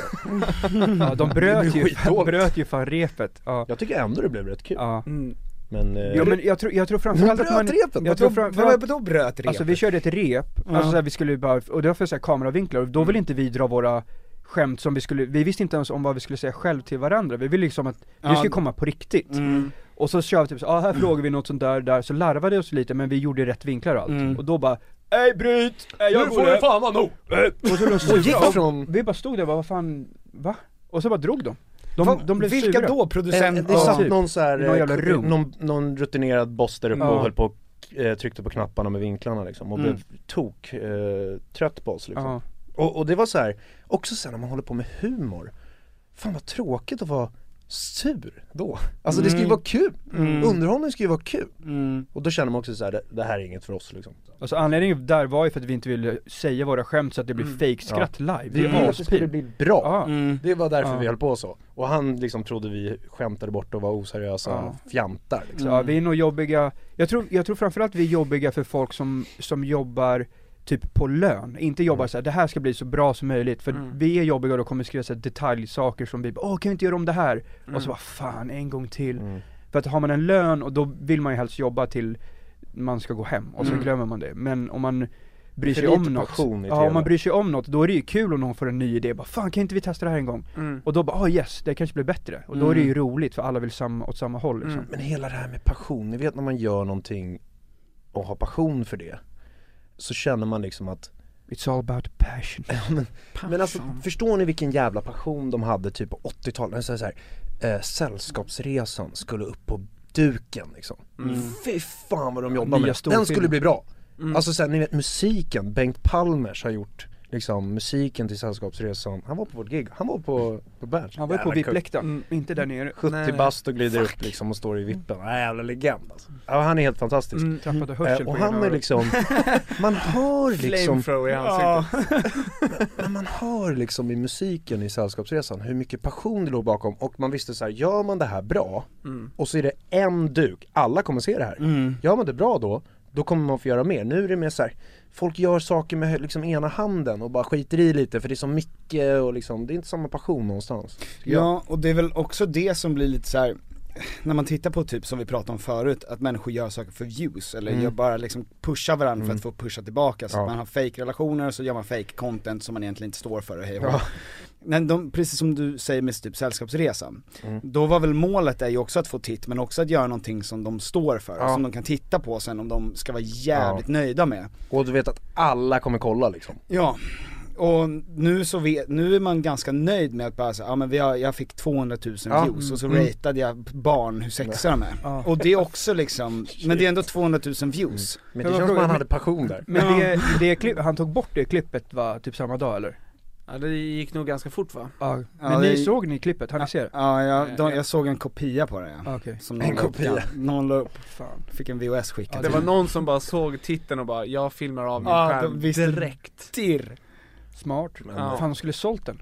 Ja, de Det bröt blev ju, skitdåligt. bröt ju fan repet. Ja. Jag tycker ändå det blev rätt kul. Ja. Mm. Men, eh, Ja, men jag tror, jag tror framförallt att man... Bröt repen? Jag tror Vad framförallt... var då bröt repet? Alltså vi körde ett rep, Ja. alltså såhär, vi skulle bara, och det var för såhär kameravinklar, och då vill inte vi dra våra skämt som vi skulle, vi visste inte ens om vad vi skulle säga själv till varandra, vi ville liksom att Ja. vi skulle komma på riktigt. Mm. Och så kör vi typ så, ah, här frågar vi något sånt där, där, så larvade vi oss lite, men vi gjorde rätt vinklar och allt. Mm. Och då bara, ej bryt! Ej, jag nu får det fan vara nog! Och så de Och gick sura, från... vi bara stod där och bara, vad fan, va? Och så bara drog de. De, Vad- de blev vilka sura. då? Eh, Producent? det satt typ. någon så här, I någon jävla eh, rum. någon, någon rutinerad boss där uppe Ja. och höll på eh, tryckte på knapparna med vinklarna liksom och Mm. blev tok eh, trött på oss liksom. Ja. och, och det var så här, också sen när man håller på med humor, fan vad tråkigt att vara sur då. Alltså det ska ju Mm. vara kul, Mm. underhållning ska ju vara kul. Mm. Och då känner man också så här, det, det här är inget för oss liksom. Alltså anledningen där var ju för att vi inte ville säga våra skämt så att det blir Mm. fake-skratt live. Vi Det är ville ju att det skulle aspin. bli bra. Ja. Mm. Det var därför Ja. vi höll på så. Och han liksom trodde vi skämtade bort och var oseriösa Ja. fjantar liksom. Så, ja, vi är nog jobbiga, jag tror, jag tror framförallt vi är jobbiga för folk som, som jobbar typ på lön, inte jobbar Mm. så här, det här ska bli så bra som möjligt, för Mm. vi är jobbiga och då kommer skriva så här detaljsaker som vi bara, åh kan vi inte göra om det här? Mm. Och så bara, fan en gång till. Mm. För att har man en lön, och då vill man ju helst jobba till man ska gå hem, och så Mm. glömmer man det. Men om man bryr För sig lite om något, passion i ja T V. om man bryr sig om något, då är det ju kul om någon får en ny idé, bara fan kan inte vi testa det här en gång? Mm. Och då bara, oh yes, det kanske blir bättre. Och då är det ju Mm. roligt, för alla vill samma, åt samma håll liksom. Mm. Men hela det här med passion, ni vet när man gör någonting och har passion för det, så känner man liksom att It's all about passion. men, men alltså, förstår ni vilken jävla passion de hade typ på åttiotalet? Så här, så här, eh, Sällskapsresan skulle upp på duken liksom. Mm. Fy fan vad de jobbar Nya med det. Den storfilmer. skulle bli bra. Mm. Alltså sen ni vet musiken, Bengt Palmers har gjort liksom musiken till Sällskapsresan. Han var på vårt gig, han var på, på Berns. Han var ju på Jävla kul. VIP-läktaren, Mm. inte där nere. sjuttio Nej. bast och glider upp liksom och står i vippen. Nej, jävla legend alltså. Ja, han är helt fantastisk. Mm. Tappade Eh, hörsel och på han ena är örat. liksom, man hör liksom, Flamethrower i ansiktet. men man hör liksom i musiken i Sällskapsresan hur mycket passion det låg bakom, och man visste så här, gör man det här bra Mm. och så är det en duk, alla kommer se det här. Mm. Gör man det bra då, då kommer man få göra mer. Nu är det mer så här, folk gör saker med liksom ena handen och bara skiter i lite för det är så mycket och liksom, det är inte samma passion någonstans. Ja, och det är väl också det som blir lite så här. När man tittar på typ som vi pratade om förut, att människor gör saker för views eller Mm. gör bara liksom pushar varandra för Mm. att få pusha tillbaka, så Ja. att man har fake relationer, så gör man fake content som man egentligen inte står för och hej och hå. Ja. Men de, precis som du säger med typ Sällskapsresan, Mm. då var väl målet är ju också att få titt, men också att göra någonting som de står för, Ja. som de kan titta på sen om de ska vara jävligt nöjda med. Och du vet att alla kommer kolla liksom. Ja, och nu så vet, nu är man ganska nöjd med att bara säga, ja men vi har, jag fick tvåhundratusen Ja. views och så Mm. ratade jag barn hur sexiga de är. Ja. Och det är också liksom, men det är ändå tvåhundratusen views. Men Jag det var känns som fråga- han hade passion där. Men det, det klipp, han tog bort det klippet va, typ samma dag eller? Ja, det gick nog ganska fort va? Ja. Men Ja, ni det- såg ni klippet, har ni sett det? Ja, jag, de, jag såg en kopia på det, ja. Ah, okej. Som En någon la upp, kopia. ja. Någon la upp, Fan. fick en V H S skickad. Det var någon som bara såg titeln och bara, jag filmar av min Ja, skärm de visste direkt. Dirr. Smart. Ja. Fan, de skulle sålt den.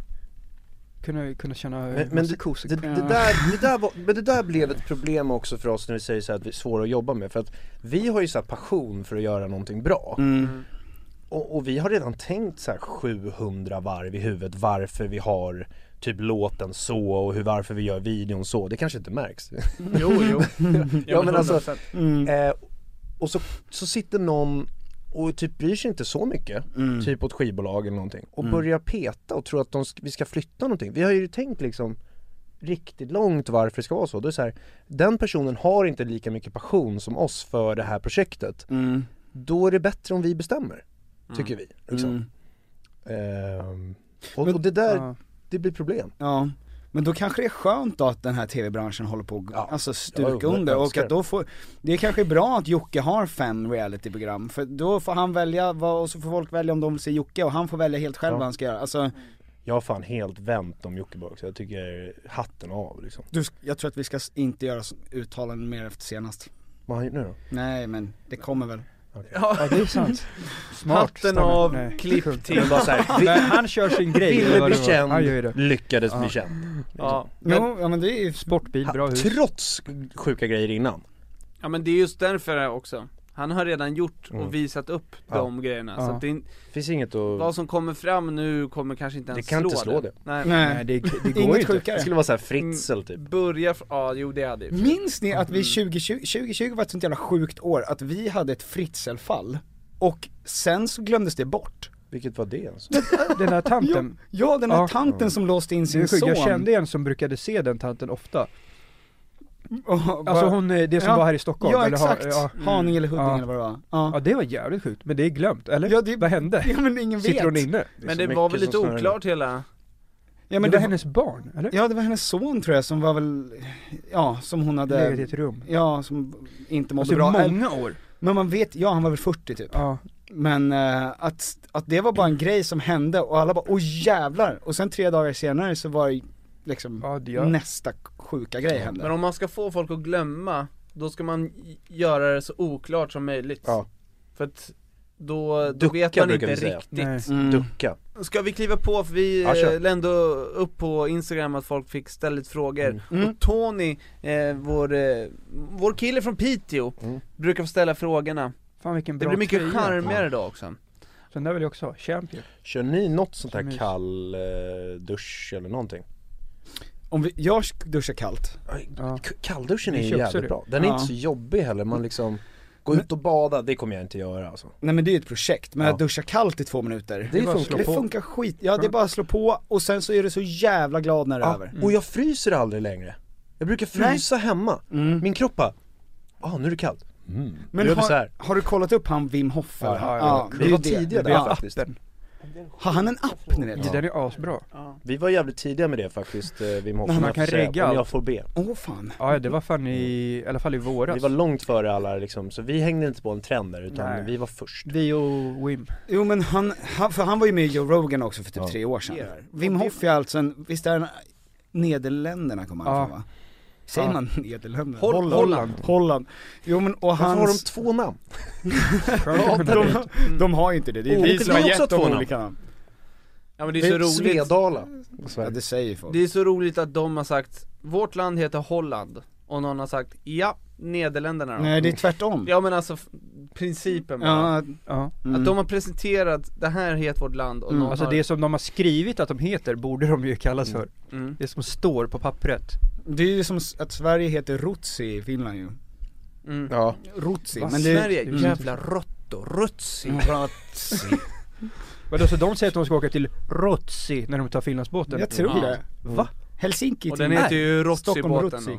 Kunde, kunde känna Men, men massa det, kosik. det, det, där, det, där var, men det där blev ett problem också för oss när vi säger så här att vi är svåra att jobba med. För att vi har ju så här passion för att göra någonting bra. Mm. Och, och vi har redan tänkt så här sjuhundra varv i huvudet varför vi har typ låten så och hur, varför vi gör videon så. Det kanske inte märks. Jo, jo. Ja, men alltså, Mm. eh, och så, så sitter någon och typ bryr sig inte så mycket, Mm. typ åt skivbolag eller någonting, och Mm. börjar peta och tror att de, sk- vi ska flytta någonting. Vi har ju tänkt liksom riktigt långt varför det ska vara så. Det är så här, den personen har inte lika mycket passion som oss för det här projektet. Mm. Då är det bättre om vi bestämmer, tycker vi liksom. Mm. Ehm, och, Men- och det där, Ja. det blir problem. Ja, men då kanske det är skönt då att den här tv-branschen håller på att Ja. alltså Ja, stuka jag under, och önskar att då får, det är kanske bra att Jocke har fem realityprogram, för då får han välja vad, och så får folk välja om de vill se Jocke, och han får välja helt själv Ja. vad han ska göra. Alltså, Jag har fan helt vänt om Jockiboi, så jag tycker hatten av liksom. du, jag tror att vi ska s- inte göra så- uttalanden mer efter senast. Vad har han gjort nu då? Nej, men det kommer väl. Okay. Ja, det är sant. Smart. Hatten av, klipp till. Bara så här, vi, han kör sin grej. Ville bli känd, han gör det. lyckades ja. bli känd. Ja. Men, jo, ja men det är ju sportbil, bra hus. Trots sjuka grejer innan. Ja men det är just därför också. Han har redan gjort och mm. visat upp ja. de grejerna. Ja. Så att det finns inget att... vad som kommer fram nu kommer kanske inte ens det kan slå inte slå det. det. Nej, Nej. Nej det, det går inget inte. sjukare. Det skulle vara så här Fritzl typ. Börja, fr- ja jo det hade ju. Minns ni att vi tjugo tjugo, tjugo tjugo var ett sånt jävla sjukt år att vi hade ett Fritzl-fall och sen så glömdes det bort. Vilket var det ens? Den här tanten. Ja, ja den här ja. tanten som låste in sin son. Jag kände en som brukade se den tanten ofta. Oh, bara, alltså hon, det som ja, var här i Stockholm. Ja eller exakt, ha, ja. Haninge eller Huddinge ja. eller vad det var. Ja. ja det var jävligt sjukt, men det är glömt, eller? Ja, det, vad hände? Ja men ingen Sitter vet. hon inne? Det men det var väl lite oklart hela. Ja, men men det det var hennes barn, eller? Ja det var hennes son tror jag som var väl, ja som hon hade legat i ett rum. Ja som inte mådde alltså, bra många år. Men man vet, ja han var väl fyrtio typ. Ja. Men uh, att, att det var bara en grej som hände och alla bara, åh jävlar. Och sen tre dagar senare så var liksom ja, det gör. nästa sjuka grej hände. Men om man ska få folk att glömma, då ska man göra det så oklart som möjligt. Ja. För att då, då Ducka, vet man brukar inte vi säga. riktigt. Mm. Ducka. Ska vi kliva på, för vi Ja, kör. eh, lände upp på Instagram att folk fick ställa lite frågor. Mm. Mm. Och Tony, eh, vår, eh, vår kille från Piteå, Mm. brukar få ställa frågorna. Fan vilken Det bra blir mycket tröja. charmigare då också. Så den där vill jag också ha, champion. Kör ni något sånt här Mys. kall eh, dusch eller någonting? Om vi, jag duschar kallt. Ja. K- Kallduschen är Vi ju kör också jävligt det. bra. Den är Ja. inte så jobbig heller, man liksom gå ut och bada, det kommer jag inte göra alltså. Nej men det är ju ett projekt, men Ja. att duscha kallt i två minuter Det Det, funkar funkar, det på. funkar skit, ja det är bara att slå på och sen så är du så jävla glad när det är Ja, över. och jag fryser aldrig längre. Jag brukar frysa hemma. Mm. Min kropp bara, ah nu är det kallt. Mm. Men Då gör vi så har, här. har du kollat upp han Wim Hof eller? Ja, ja, ja. Vi var tidiga där ja. faktiskt. Har han en app ni vet? Ja. Den är asbra. Vi var jävligt tidiga med det faktiskt, eh, Wim Hof. Nej, man kan regga om allt. jag får be. Åh oh, fan. Ja det var fan i, i alla fall i våras. Vi var långt före alla liksom, så vi hängde inte på en trend där utan Nej. vi var först. Vi och Wim. Jo men han, han, för han var ju med i Joe Rogan också för typ Ja. tre år sedan. Yeah. Wim Hof är alltså en, visst är han Nederländerna kommer han Ja. från va? Säger Ja. man Nederländerna? Holl- Holland. Holland. Holland. Jo men och Varför har de hans, två namn? ja, de, de har ju inte det, det är Oh, vi det som har är också gett dem två namn. olika namn. Ja men det är så roligt. Svedala. Ja det säger folk. Det är så roligt att de har sagt, vårt land heter Holland. Och någon har sagt, ja, Nederländerna då. Nej det är tvärtom. Ja men alltså, f- principen bara. Ja, Ja. mm. Att de har presenterat, det här heter vårt land och Mm. någon Alltså har... det som de har skrivit att de heter borde de ju kallas för. Mm. Det som står på pappret. Det är ju som att Sverige heter Rutsi i Finland ju. Mm. Ja. Rutsi, Va, men det Sverige, mm. jävla rotto, rutsi. Rutsi. Vadå, så de säger att de ska åka till Rotsi när de tar Finlandsbåten? Jag tror Ja. det. Va? Helsinki Och till den heter ju Stockholm Rotsi-båten Rutsi.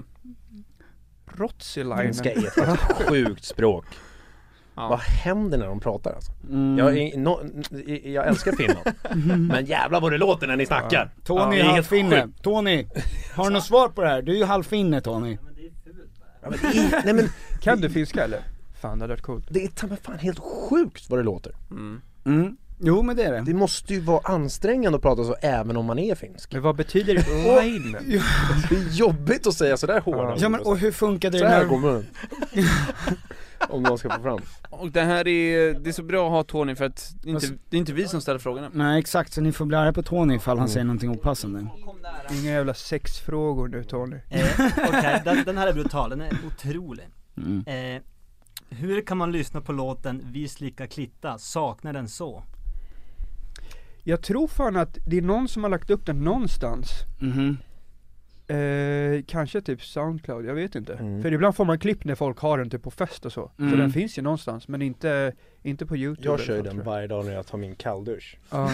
då. Rotsi-linen? Finska är ett sjukt språk. Ja. Vad händer när de pratar alltså? Mm. Jag, är, no, jag älskar Finland. Men jävlar vad det låter när ni snackar. Tony Ja, det är är helt halvfinne. sjukt. Tony, har du något svar på det här? Du är ju halvfinne Tony. Ja, men det är, nej men Kan du finska eller? Fan det hade varit coolt. det är ta mig fan helt sjukt vad det låter. Mm. Mm. Jo men det är det. Det måste ju vara ansträngande att prata så även om man är finsk. Men vad betyder linen? Det är jobbigt att säga sådär hårda Ja men och hur funkade så det här när... går mun. Om någon ska få fram. Och det här är, det är så bra att ha Tony för att det är inte, Alltså- det är inte vi som ställer frågorna. Nej exakt, så ni får bli arga på Tony ifall han Mm. säger någonting opassande. Inga jävla sexfrågor nu Tony. Eh, Okej, den, den här är brutal, den är otrolig. Mm. Eh, hur kan man lyssna på låten Vi slickar klitta, saknar den så? Jag tror fan att det är någon som har lagt upp den någonstans. Mhm. Eh, kanske typ Soundcloud, jag vet inte. Mm. För ibland får man klipp när folk har den typ på fest och så. Mm. Så den finns ju någonstans, men inte, inte på YouTube. Jag eller kör ju så, den tror jag. varje dag när jag tar min kalldusch. Ja.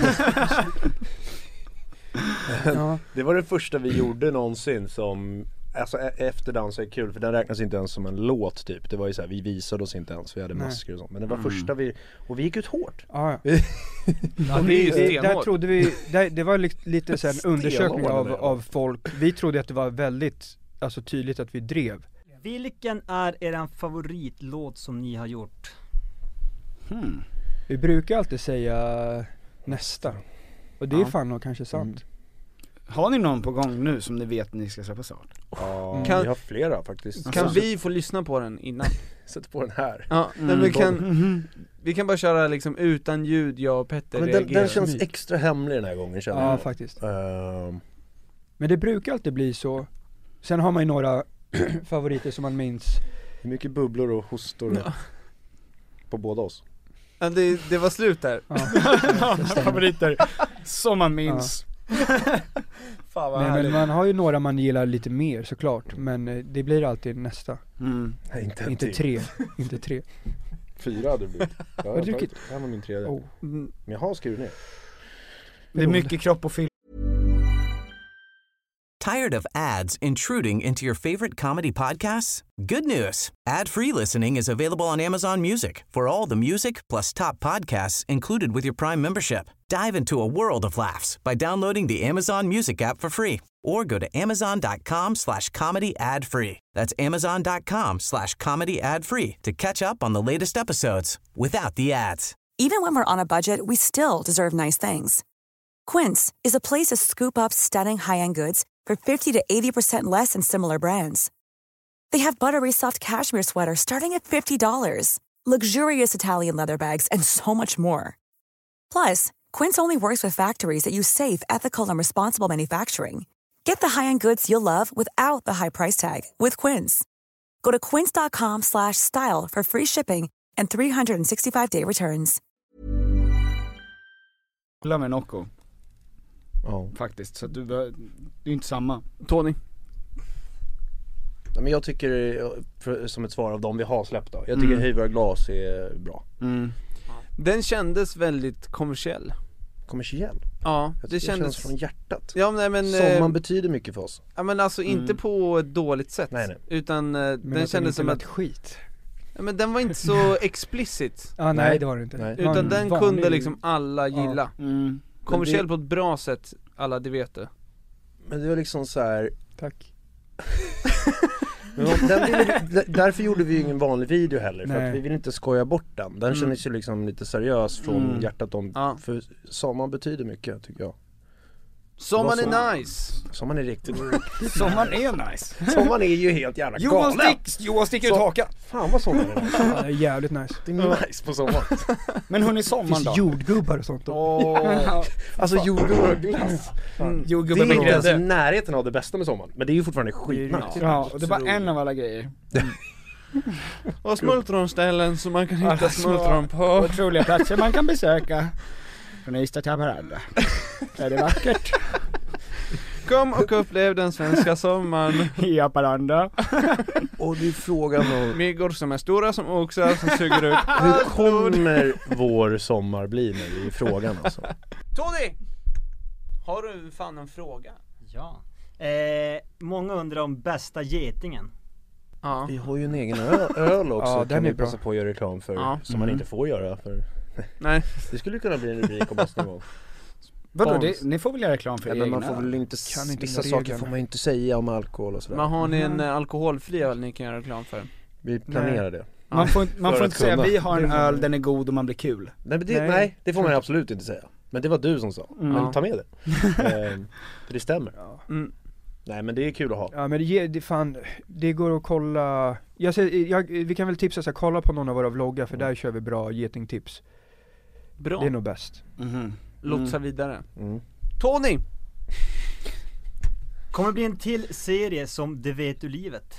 Ja. Det var det första vi gjorde någonsin som, alltså e- efter dans är kul för den räknas inte ens som en låt typ. Det var ju så här, vi visade oss inte ens, vi hade Nej. masker och sånt. Men det var Mm. första vi, och vi gick ut hårt. Ja, ja. Ja, det är ju det, där stenhårt. trodde vi, där, det var li, lite så här en undersökning av, Stenhård, av folk. Vi trodde att det var väldigt, alltså tydligt att vi drev. Vilken är eran favoritlåt som ni har gjort? Hmm. Vi brukar alltid säga nästa. Och det är Ja. fan nog kanske sant. Har ni någon på gång nu som ni vet ni ska släppa snart? Ja, Kan- vi har flera faktiskt. Kan Alltså. vi få lyssna på den innan? Sätt på den här. Ja, Mm. men vi kan, Mhm. vi kan bara köra liksom utan ljud, jag och Petter Men den, reagerar. den känns extra hemlig den här gången känner Ja jag. faktiskt. Ehm, Men det brukar alltid bli så. Sen har man ju några favoriter som man minns. hur mycket bubblor och hostor Ja. på båda oss. Ja, det, det var slut där. Ja. Favoriter som man minns. Fan vad Nej, men härligt. man har ju några man gillar lite mer såklart. Men eh, det blir alltid nästa. Mm. Nej, inte en Inte till. tre. Inte tre. Fyra hade det blivit. Jag Har har du druckit? tagit- Det här var min tredje. Oh. Mm. Men jag har skurit ner. Det är mycket kropp och film. Tired of ads intruding into your favorite comedy podcasts? Good news. Ad-free listening is available on Amazon Music for all the music plus top podcasts included with your Prime membership. Dive into a world of laughs by downloading the Amazon Music app for free or go to amazon.com slash comedy ad free. That's amazon.com slash comedy ad free to catch up on the latest episodes without the ads. Even when we're on a budget, we still deserve nice things. Quince is a place to scoop up stunning high-end goods for fifty to eighty percent less than similar brands. They have buttery soft cashmere sweaters starting at fifty dollars, luxurious Italian leather bags, and so much more. Plus, Quince only works with factories that use safe, ethical, and responsible manufacturing. Get the high-end goods you'll love without the high price tag with Quince. Go to quince.com slash style for free shipping and three sixty-five day returns. Jag med Nocco Ja. faktiskt, så att du bör, det är inte samma. Tony. Ja, men jag tycker, för, som ett svar av dem vi har släppt då, jag tycker Mm. Höj våra glas är bra. Mm. Den kändes väldigt kommersiell. Kommersiell. Ja, Jag det tycker kändes känns från hjärtat. Ja nej men Sommaren eh, betyder mycket för oss. Ja men alltså inte Mm. på ett dåligt sätt. Nej, nej. Utan eh, den Men den kändes som att att skit. ja, men den var inte så explicit. Ah, nej, Nej. det var det inte. Nej. Det var Utan en den vanlig- kunde liksom alla gilla. Mm. Kommersiell på ett bra sätt, alla det vet du. Men det var liksom så här. Tack. Men vad- den ville, d- därför gjorde vi ju ingen vanlig video heller, för Nej. att vi vill inte skoja bort den. Den Mm. kändes ju liksom lite seriös från Mm. hjärtat om, Ja. för sommaren betyder mycket tycker jag. Sommaren Det var är nice. Sommaren är riktigt Sommaren är nice. Sommaren är ju helt jävla Johan, galen. stick, Johan sticker ut Så- hakan. Fan vad sommaren är nice. Ja, det är jävligt nice. Det är nice på sommaren. Men hörni, Det sommaren finns då? jordgubbar och sånt då. Åh. Alltså jordgubbar och glass. Mm. Det Jordgubbar är med inte ens i grädde. närheten av det bästa med sommaren. Men det är ju fortfarande skitnice. Ja, och det var en av alla grejer. Och smultronställen som man kan hitta Alla smultron små på. Otroliga platser man kan besöka. Från Ystad till Haparanda. Är det vackert? Kom och upplev den svenska sommaren. I Haparanda. Och det är frågan om Myggor som är stora som oxar som suger ut. hur kommer vår sommar bli nu? Det är frågan alltså. Tony! Har du fan en fråga? Ja. Eh, många undrar om bästa getingen. Ja. Vi har ju en egen öl, öl också, Ja, kan den vi är bra. passa på att göra reklam för, Ja. som man Mm. inte får göra för. Nej. Det skulle kunna bli en rubrik om oss någon gång. Vadå, det, ni får väl göra reklam för Ja, er men man egna får öl? väl inte, Kan inte vissa den saker regeln. får man ju inte säga om alkohol och sådär. Men har ni en eh, alkoholfri öl ni kan göra reklam för? Vi planerar det. Man får, inte- man För får att inte säga kunna. vi har en Det får öl, man. den är god och man blir kul. Nej, men det, nej. Nej. det får man absolut inte säga. Men det var du som sa. Mm. Men ta med det. ehm, för det stämmer. Mm. Nej men det är kul att ha. Ja men det, ger- det fan, det går att kolla. Jag säger, jag, vi kan väl tipsa så här, kolla på någon av våra vloggar för där kör vi bra getingtips. Bra. Det är nog bäst. Mhm. Lotsa vidare. Mm. Tony! Kommer bli en till serie som Det vet du livet.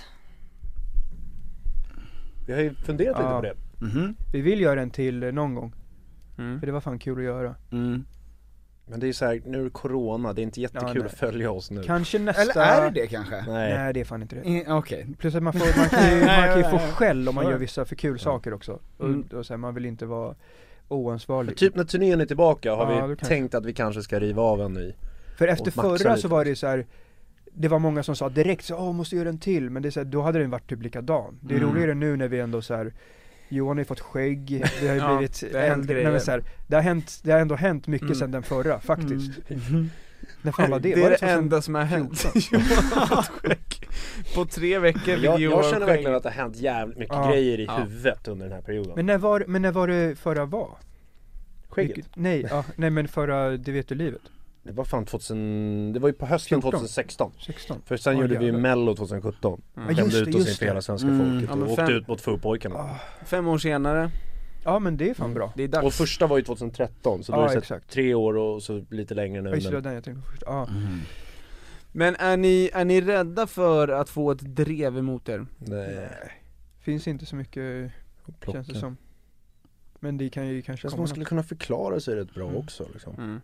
Vi har ju funderat lite Ja. på det. Mhm. Vi vill göra en till eh, någon gång. Mm. För det var fan kul att göra. Mm. Men det är så här, nu är det corona, det är inte jättekul Ja, nej. att följa oss nu. Kanske nästa... Eller är det det kanske? Nej. Nej det är fan inte det. I- Okej. Plus att man, får, man kan ju, man kan ju få Nej, nej, skäll om man nej. gör vissa för kul saker också. Mm. Och, och så här, man vill inte vara Men oansvarig. typ när turnén är tillbaka har Ja, då vi kanske. tänkt att vi kanske ska riva av en ny. För efter och maxa förra lite. så var det så här. Det var många som sa direkt så åh måste göra en till. Men det är så här, då hade den varit typ likadan. Det är Mm. roligare nu när vi ändå så här. Johan har ju fått skägg, det har ju Ja, blivit det har hänt äldre, grejer. nej, men så här, det, har hänt, det har ändå hänt mycket Mm. sedan den förra faktiskt. Mm. När fan var det? Det var är det så sedan- enda som har hänt. Johan har fått skägg. På tre veckor fick Jag, Johan jag känner skägg. verkligen att det har hänt jävligt mycket Ja. grejer i Ja. huvudet under den här perioden. Men när var, men när var det förra var? Skägget? Vilket- Nej, ja, nej men förra, det vet du livet. Det var fan tvåtusen, det var ju på hösten fjorton tjugosexton. sexton. För sen oh, gjorde vi jävlar. Mello tjugosjutton. Mm. Skämde Just ut det, oss just inför det. hela svenska Mm. folket Ja, men och åkte fem- ut mot Fotpojkarna. Ah. Fem år senare. Ja men det är fan bra. Det är dags. Och första var ju tjugotretton, så då Ja, är det exakt. tre år och så lite längre nu. Ja, just det, Men... den jag tänkte på först. Ja. Mm. Men är ni, är ni rädda för att få ett drev emot er? Nej. Finns inte så mycket, Plocka. känns det som. Men det kan ju kanske Känns som komma man skulle något. kunna förklara sig rätt bra Mm. också liksom. Mm.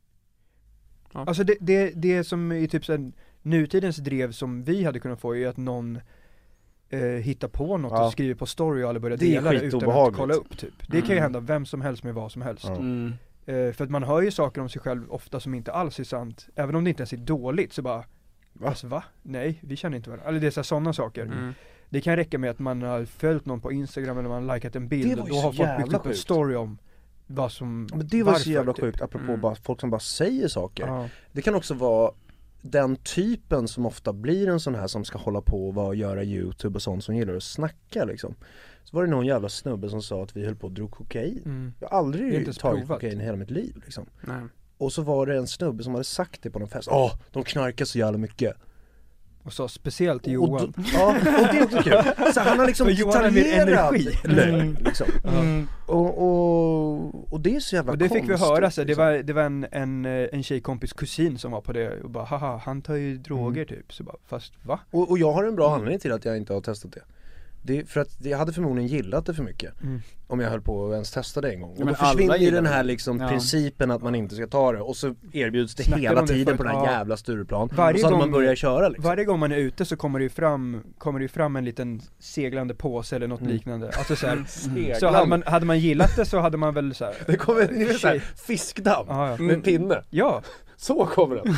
Ja. Alltså det, det, det som är typ såhär, nutidens drev som vi hade kunnat få är att någon eh, hittar på något Ja. och skriver på story och alla börjar Det är dela det utan att skitobehagligt. kolla upp typ. Det kan ju Mm. hända vem som helst med vad som helst. Ja. Mm. Eh, för att man hör ju saker om sig själv ofta som inte alls är sant. Även om det inte ens är dåligt så bara Va? Alltså va? Nej, vi känner inte varandra. Eller det är sådana saker. Mm. Det kan räcka med att man har följt någon på Instagram eller man har likat en bild Det var och ju då så har folk jävla byggt upp en sjukt. story om vad som, Ja, men det var varför, så jävla typ. sjukt, apropå Mm. bara folk som bara säger saker. Ja. Det kan också vara den typen som ofta blir en sån här som ska hålla på och vara, göra YouTube och sånt, som gillar att snacka liksom. Så var det någon jävla snubbe som sa att vi höll på att drog kokain. Mm. Jag har aldrig Det är inte ens tagit provat. kokain i hela mitt liv liksom. Nej. Och så var det en snubbe som hade sagt det på någon fest. Åh, de knarkar så jävla mycket. Och så speciellt Och Johan. då, ja, och det är också kul. Så han har liksom För Johan har mer detaljerad energi. lögn liksom. Mm. Och, och, och det är så jävla Och det fick vi konstigt, höra så det liksom. var, det var en, en, en tjejkompis kusin som var på det och bara haha, han tar ju droger typ. Så bara, fast va? Och, och jag har en bra anledning till att jag inte har testat det. Det är för att jag hade förmodligen gillat det för mycket. Mm. Om jag höll på att ens testa det en gång. Ja, Och men då försvinner alla ju gillar den här det. liksom Ja. principen att man inte ska ta det. Och så erbjuds det Snackar hela om det tiden för- på den här ja. jävla Stureplan. Varje och så hade gång- man börjat köra liksom. Varje gång man är ute så kommer det ju fram, kommer det ju fram en liten seglande påse eller något Mm. liknande. Alltså så, här, Seglande. så hade man, hade man gillat det så hade man väl så här, Det kommer, ni vet såhär, Tjej. fiskdamm Ja, ja. med pinne. Ja. Så kommer den.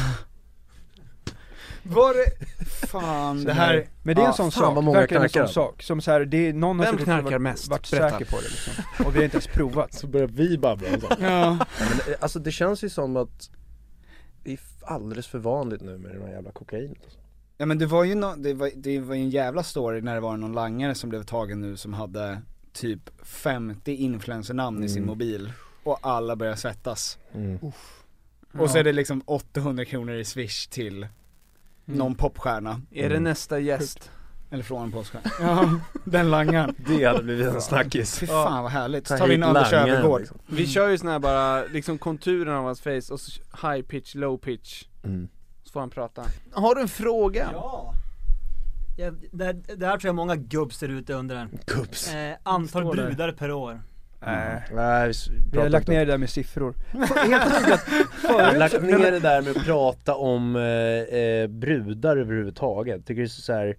Var det... Fan, det här... Men det är en Ja, sån fan vad sak, många verkligen en knarkar. sån sak. Som så här, det är någon har Vem suttit och knarkar varit, mest? varit Berätta. säker på det liksom. Och vi har inte ens provat. Så börjar vi babbla och sånt. Ja. Ja, men, eh, alltså det känns ju som att det är f- alldeles för vanligt nu med den här jävla kokainet. Alltså. Ja men det var ju no, det var, det var ju en jävla story när det var någon langare som blev tagen nu som hade typ femtio influencernamn i sin Mm. mobil. Och alla började svettas. Mm. Och så är det liksom åttahundra kronor i swish till någon popstjärna. Är det nästa gäst? Eller från en popstjärna. Ja, den langaren. Det hade blivit en snackis. Fy fan vad härligt. Så Ta tar vi in hit Anders langaren, Öfvergård. liksom. Vi kör ju sån här bara, liksom konturen av hans face och så high pitch, low pitch. Mm. Så får han prata. Har du en fråga? Ja. Ja, det, det här tror jag många gubbs där ute undrar. Gubbs. Eh, antal Står det? brudar per år. Nej. Nej, vi, s- Vi har pratar lagt inte ner om- det där med siffror. Jag har lagt ner det där med att prata om eh, eh, brudar överhuvudtaget. Tycker det är så här.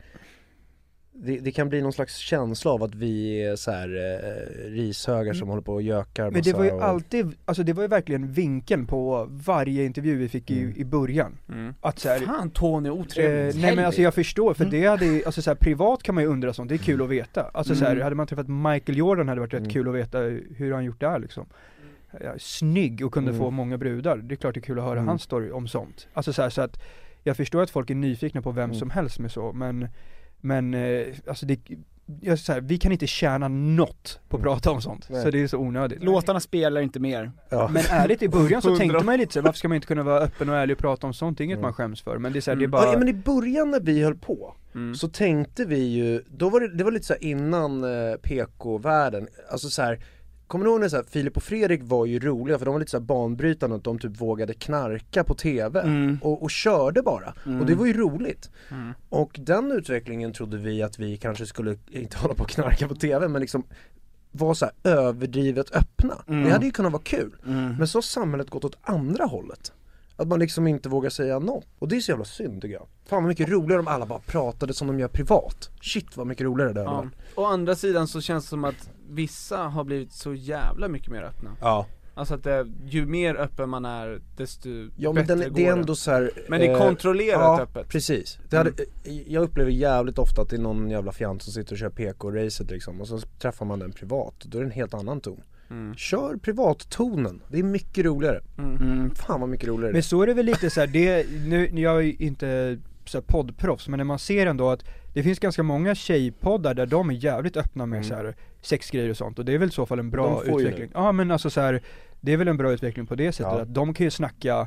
Det, det kan bli någon slags känsla av att vi är så här eh, rishögar som håller på och gökar Men det massa var ju och... alltid, alltså det var ju verkligen vinkeln på varje intervju vi fick i, Mm. i början. Mm. Att så här, Fan Tony, eh, otrevligt. nej men alltså jag förstår, för Mm. det hade ju- alltså så här, privat kan man ju undra sånt, det är kul att veta. Alltså så här, Mm. hade man träffat Michael Jordan hade det varit rätt Mm. kul att veta hur han gjort det här liksom. Ja, snygg och kunde Mm. få många brudar, det är klart det är kul att höra Mm. hans story om sånt. Alltså så här, så att jag förstår att folk är nyfikna på vem Mm. som helst med så, men men eh, alltså det, jag så här, vi kan inte tjäna något på att Mm. prata om sånt, Nej. så det är så onödigt. Låtarna spelar inte mer. Ja. Men ärligt, i början så Hundra. tänkte man ju lite så, varför ska man inte kunna vara öppen och ärlig och prata om sånt? Det är inget Mm. man skäms för, men det är så här, Mm. det är bara Ja, men i början när vi höll på Mm. så tänkte vi ju, då var det, det var lite så här innan eh, P K-världen, alltså så här. Kommer du ihåg när så här, Filip och Fredrik var ju roliga för de var lite så här banbrytande och de typ vågade knarka på tv Mm. och, och körde bara, Mm. och det var ju roligt. Mm. Och den utvecklingen trodde vi att vi kanske skulle, inte hålla på och knarka på tv, men liksom vara så här överdrivet öppna. Mm. Det hade ju kunnat vara kul. Mm. Men så har samhället gått åt andra hållet. Att man liksom inte vågar säga något. Och det är så jävla synd tycker jag. Fan vad mycket roligare om alla bara pratade som de gör privat. Shit vad mycket roligare det hade Ja. varit. Å andra sidan så känns det som att vissa har blivit så jävla mycket mer öppna. Ja. Alltså att det, ju mer öppen man är, desto Ja men bättre den, går det är ändå så här, Men det är eh, kontrollerat ja, öppet. precis. Det hade, jag upplever jävligt ofta att det är någon jävla fjant som sitter och kör P K-racet liksom. Och så träffar man den privat. Då är det en helt annan ton. Mm. Kör privattonen. Det är mycket roligare. Mm. Mm. Fan vad mycket roligare. Men så är det väl lite så här, det, nu, jag är ju inte så här poddproffs, men när man ser ändå att det finns ganska många tjejpoddar där de är jävligt öppna med Mm. så här sexgrejer och sånt, och det är väl i så fall en bra De får ju utveckling. Ja men alltså så här, det är väl en bra utveckling på det sättet, Ja. att de kan ju snacka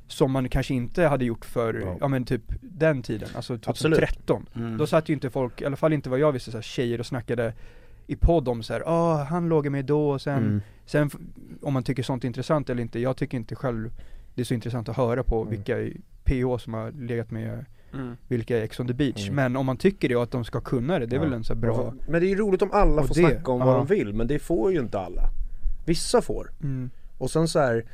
som man kanske inte hade gjort för, Ja. ja men typ den tiden, alltså tjugohundratretton. Mm. Då satt ju inte folk, i alla fall inte vad jag visste, så här, tjejer och snackade i podd om så här, ah han låg med då och sen, Mm. sen om man tycker sånt är intressant eller inte, jag tycker inte själv det är så intressant att höra på Mm. vilka i P H som har legat med Mm. vilka är Ex on the beach, Mm. men om man tycker det och att de ska kunna det, det är Ja. väl en så här bra. Men det är ju roligt om alla Och får det, snacka om vad ja. de vill, men det får ju inte alla. Vissa får. Mm. Och sen så här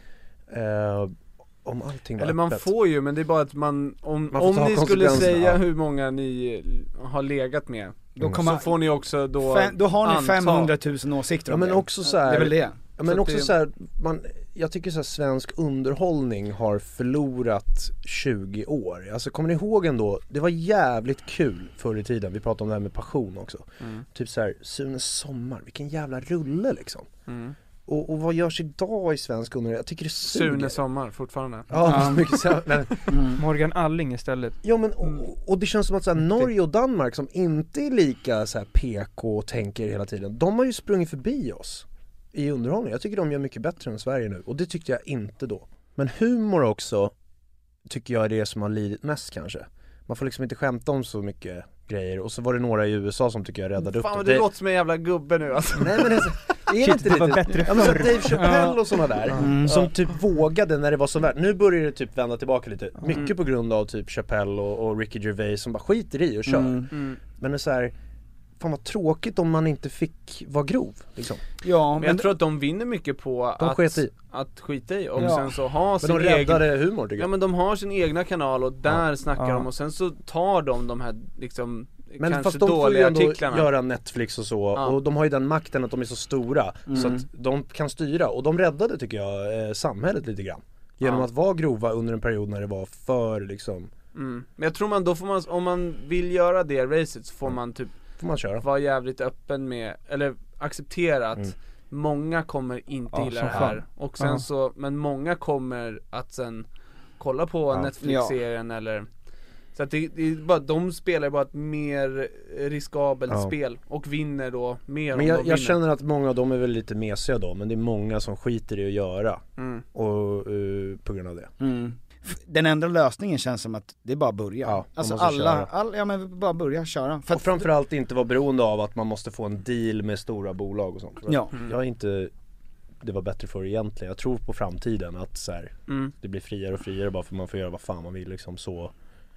eh, om allting var Eller man öppet. får ju, men det är bara att man, om, Man får om ta ni skulle konsekvenserna, säga ja. hur många ni har legat med, Då, så kommer, får ni också då fem, då har ni anta- femhundratusen åsikter Ja om men det. också så här, Det är väl det. Ja, men Så också det- så här, man, jag tycker så här, svensk underhållning har förlorat tjugo år. Alltså kommer ni ihåg ändå, det var jävligt kul förr i tiden, vi pratade om det här med passion också. Mm. Typ så här, Sunes sommar, vilken jävla rulle liksom. Mm. Och, och vad görs idag i svensk underhållning? Jag tycker det suger. Sune Sommar fortfarande. Ja, Ja. mycket så här, men, Mm. Morgan Alling istället. ja men och, och det känns som att så här, Norge och Danmark som inte är lika så här P K och tänker hela tiden, de har ju sprungit förbi oss i underhållning. Jag tycker de gör mycket bättre än Sverige nu, och det tyckte jag inte då. Men humor också tycker jag är det som har lidit mest kanske. Man får liksom inte skämta om så mycket grejer, och så var det några i U S A som tycker jag räddade upp Fan vad det. du låter som en jävla gubbe nu alltså. Nej men alltså, är det Shit, inte det var lite bättre ja, men så förr. Dave Chappelle och såna där Mm. som typ vågade när det var som värt. Nu börjar det typ vända tillbaka lite. Mycket på grund av typ Chappelle och, och Ricky Gervais som bara skiter i och kör. Mm. Mm. Men det är så här, fan vad tråkigt om man inte fick vara grov liksom. Ja, Men men, jag tror att de vinner mycket på De att, sket i. att skita i och Ja. sen så ha Men sin de egen. räddade humor tycker Ja jag. men de har sin egna kanal och där Ja. snackar Ja. de och sen så tar de de här liksom Men kanske fast de får ju dåliga ändå artiklarna. göra Netflix och så, Ja. och de har ju den makten att de är så stora så Mm. att de kan styra, och de räddade tycker jag eh, samhället lite grann genom Ja. att vara grova under en period när det var för liksom, Mm. Men jag tror man, då får man, om man vill göra det racet så får man typ får man köra. vara jävligt öppen med, eller acceptera att Mm. många kommer inte Ja, gilla som det fan. här och sen Ja. så, men många kommer att sen kolla på Ja. Netflix-serien eller så att det, det är bara, de spelar bara ett mer riskabelt Ja. spel och vinner då mer Men om jag, de jag vinner. känner att många av dem är väl lite mesiga då, men det är många som skiter i att göra Mm. och uh, på grund av det. mm. F- Den enda lösningen känns som att det är bara att börja. Ja, man alltså måste alla, köra. all, ja men bara börja köra. För Och framförallt inte vara beroende av att man måste få en deal med stora bolag och sånt. Ja. Mm. Jag är inte, det var bättre för egentligen. Jag tror på framtiden att så här, Mm. det blir friare och friare bara för man får göra vad fan man vill liksom så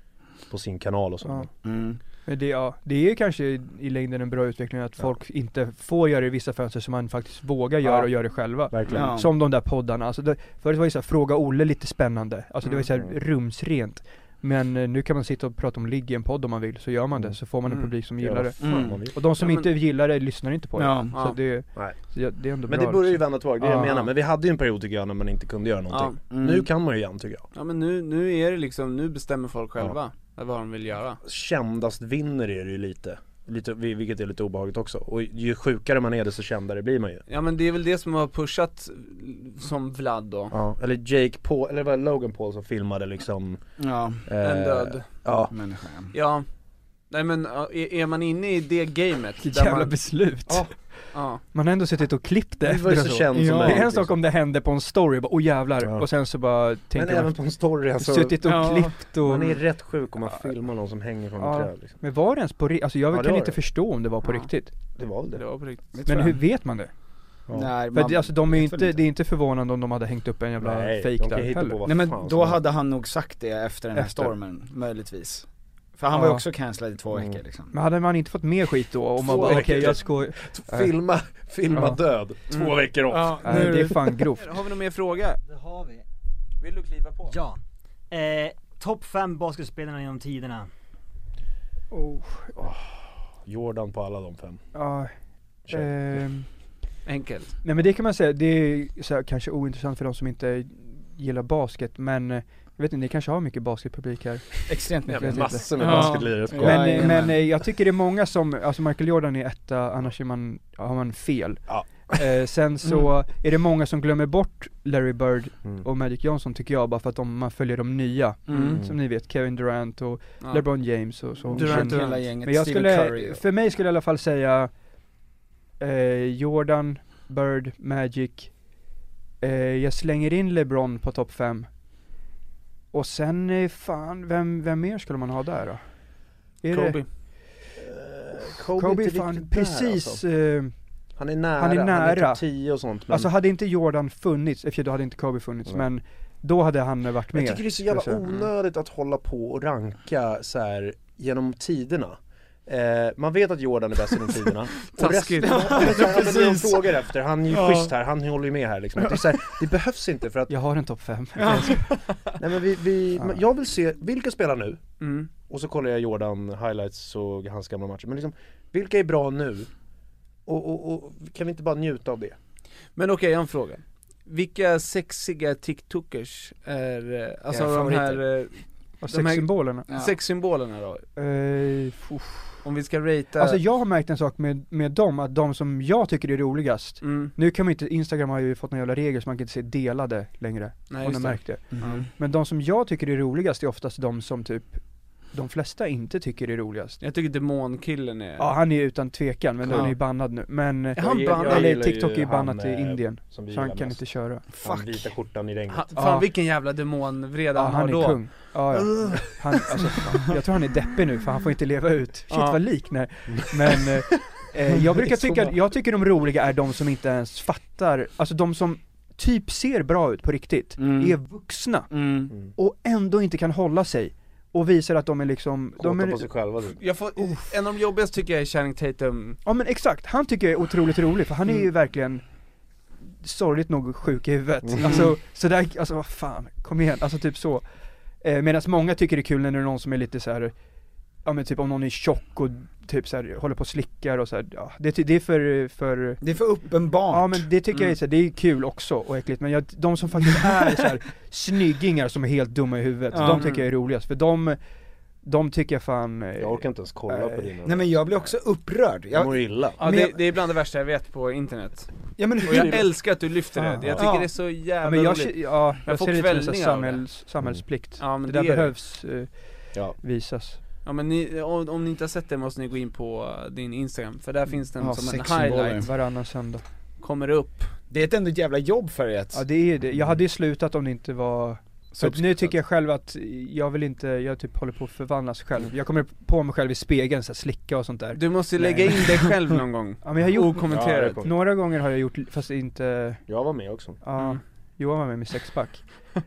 på sin kanal och så. Ja. Mm. Men det, ja, det är kanske i, i längden en bra utveckling att Ja. folk inte får göra det i vissa fönster som man faktiskt vågar göra Ja. och göra det själva. Verkligen. Ja. Som de där poddarna, alltså det, förut var det så här, Fråga Olle lite spännande, alltså det var ju så här Mm. rumsrent. Men eh, nu kan man sitta och prata om ligg i en podd om man vill, så gör man det, så får man en Mm. publik som Gör gillar vad det. fan Mm. man vill. Och de som Ja, inte gillar det lyssnar inte på det. Ja. Så Ja. det, Nej. så det, det är ändå Men bra. det börjar ju liksom. vända tillbaka, det är det Ja. jag menar. Men vi hade ju en period tycker jag när man inte kunde göra någonting. Mm. Nu kan man ju igen tycker jag. Ja men nu, nu är det liksom, nu bestämmer folk själva vad de vill göra. Kändast vinner är det ju lite. Lite, vilket är lite obehagligt också. Och ju sjukare man är desto kändare blir man ju. Ja men det är väl det som har pushat som Vlad då. Ja, eller Jake Paul, eller var det Logan Paul som filmade liksom Ja. eh, En död. Ja, Människa. Ja. Nej men ja, är, är man inne i det gamet Vilket där jävla man, beslut. Ja. ja. Man har ändå suttit och klippt det det var ju efter så och känt som Ja. Det möjligt, är en sak liksom. om det hände på en story, bara, oh jävlar, Ja. och sen så bara Men tänker även man, på en story alltså, suttit och Ja. klippt och man är rätt sjuk om man filmar någon som hänger från Ja. ett träd liksom. Men var det ens på riktigt? Alltså jag Ja, det kan var inte det. förstå om det var på Ja. riktigt. Det var väl det. Det var på riktigt. Det tror Men jag. hur vet man det? Ja. Nej, För man, det, alltså de är ju vet väl inte, det är inte förvånande om de hade hängt upp en jävla Nej, fake de kan där hitta heller. på vad Nej men fan som då helst. hade han nog sagt det efter den här Efter. stormen, möjligtvis. För han Ja. var ju också cancellad i två Mm. veckor liksom. Men hade man inte fått mer skit då? Om man Två bara, okej veckor. jag skojar. Filma, filma Ja. död, två Mm. veckor off. Ja, Nej, det är fan grovt. Har vi någon mer fråga? Det har vi. Vill du kliva på? Ja. Eh, Topp fem basketspelarna genom tiderna. Oh, Jordan på alla de fem. ja, Kör. ehm, Enkelt. nej men det kan man säga, det är så här, kanske ointressant för de som inte gillar basket, men eh, jag vet inte, ni kanske har mycket basketpublik här. Extremt mycket. vet inte. Massor med Ja. basketlirare. Ja, skoj. Men, jajamän. men eh, jag tycker det är många som, alltså Michael Jordan är etta, annars är man, har man fel. Ja. Eh, sen så är det många som glömmer bort Larry Bird Mm. och Magic Johnson tycker jag, bara för att de, man följer de nya. Mm. Som ni vet, Kevin Durant och Ja. LeBron James och så. Durant, men, Hela gänget, men jag Stephen skulle, Curry och- för mig skulle jag i alla fall säga eh, Jordan, Bird, Magic. Eh, jag slänger in LeBron på topp fem. Och sen eh, fan, vem, vem mer skulle man ha där då? Är Kobe. Det? Uh, Kobe, Kobe inte fan, riktigt precis. där, alltså. eh, Han är nära, han är nära. topp tio och sånt. Men... Alltså hade inte Jordan funnits, efter då hade inte Kobe funnits, Mm. men då hade han varit med. Jag tycker det är så jävla onödigt att hålla på och ranka så här genom tiderna. Eh, man vet att Jordan är bäst genom tiderna. Och resten, ja, det är en fråga efter. Han är ju Ja. schysst här, han håller ju med här liksom. Det, är så här, det behövs inte för att... Jag har en topp fem. Ja. Nej men vi, vi Ja. jag vill se, vilka spelar nu? Mm. Och så kollar jag Jordan highlights och hans gamla matcher. Men liksom, vilka är bra nu? Och, och, och kan vi inte bara njuta av det? Men okej, okay, jag har en fråga. Vilka sexiga TikTokers är, eh, alltså Ja, de favoriter. här... eh, Och de här sexsymbolerna. Ja. Sexsymbolerna då? Eh, Om vi ska ratea... Alltså jag har märkt en sak med, med dem, att de som jag tycker är roligast, Mm. nu kan man inte, Instagram har ju fått några jävla regler så man kan inte se delade längre. Nej, Om just du det. märkt det. Mm. Men de som jag tycker är roligast är oftast de som typ de flesta inte tycker är roligast. Jag tycker demonkillen är... Ja, han är utan tvekan, men Ja. han är ju bannad nu. Men Är han Jag- bannad? jag eller gillar TikTok är ju ju bannat han, i eh, Indien, som vi så han gillar kan mest. inte köra. Han vita skjortan i regnet. Han, fan Ja. vilken jävla demonvreda Ja, han, han har är då. kung. Ja, ja. Han, alltså, fan, jag tror han är deppig nu för han får inte leva ut. Shit Ja. vad lik, nej. Men eh, eh, jag brukar tycka, jag tycker de roliga är de som inte ens fattar, alltså de som typ ser bra ut på riktigt, Mm. är vuxna Mm. och ändå inte kan hålla sig och visar att de är liksom de Kåta är, på sig själva du. Jag får, en av de jobbigaste tycker jag är Channing Tatum. Ja men exakt, han tycker jag är otroligt rolig för han är ju Mm. verkligen sorgligt nog sjuk i huvudet. Mm. Alltså sådär, alltså vad fan, kom igen, alltså typ så. Eh, Medan många tycker det är kul när det är någon som är lite så här, ja men typ om någon är tjock och typ så här, håller på och slickar och så här, ja, det, det är för, för Det är för uppenbart. ja men det tycker jag är så här, det är kul också och äckligt, men jag, de som faktiskt är så här snyggingar som är helt dumma i huvudet, Ja. de tycker jag är roligast, för de de tycker jag fan eh, Jag orkar inte ens kolla Nej. på dina. Nej men jag blir också upprörd. Jag Jag, mår illa. Ja, Men det, jag- det är bland det värsta jag vet på internet. ja men Och jag hur? älskar att du lyfter det. Jag tycker Ja. det är så jävla ja, men jag, roligt. ja, jag, Jag får ser det som en sån här kvällningar av det. samhälls, samhällsplikt. Ja, men det där det är det. behövs eh, Ja. visas. Ja men ni, om, om ni inte har sett det måste ni gå in på din Instagram. För där finns den Ja, som en sexsymboler. highlight. Varannan söndag. Kommer upp. Det är ett ändå ett jävla jobb för er. Ja det är det, jag hade ju slutat om det inte var Så för nu tycker jag själv att jag vill inte, jag typ håller på att förvandlas själv. Jag kommer på mig själv i spegeln så här, slicka och sånt där. Du måste Nej. lägga in dig själv någon gång. Ja men jag har gjort, Okommenterat. Ja, det kommer. några gånger har jag gjort, fast inte, Jag var med också. ja, Mm. Johan var med med sexpack.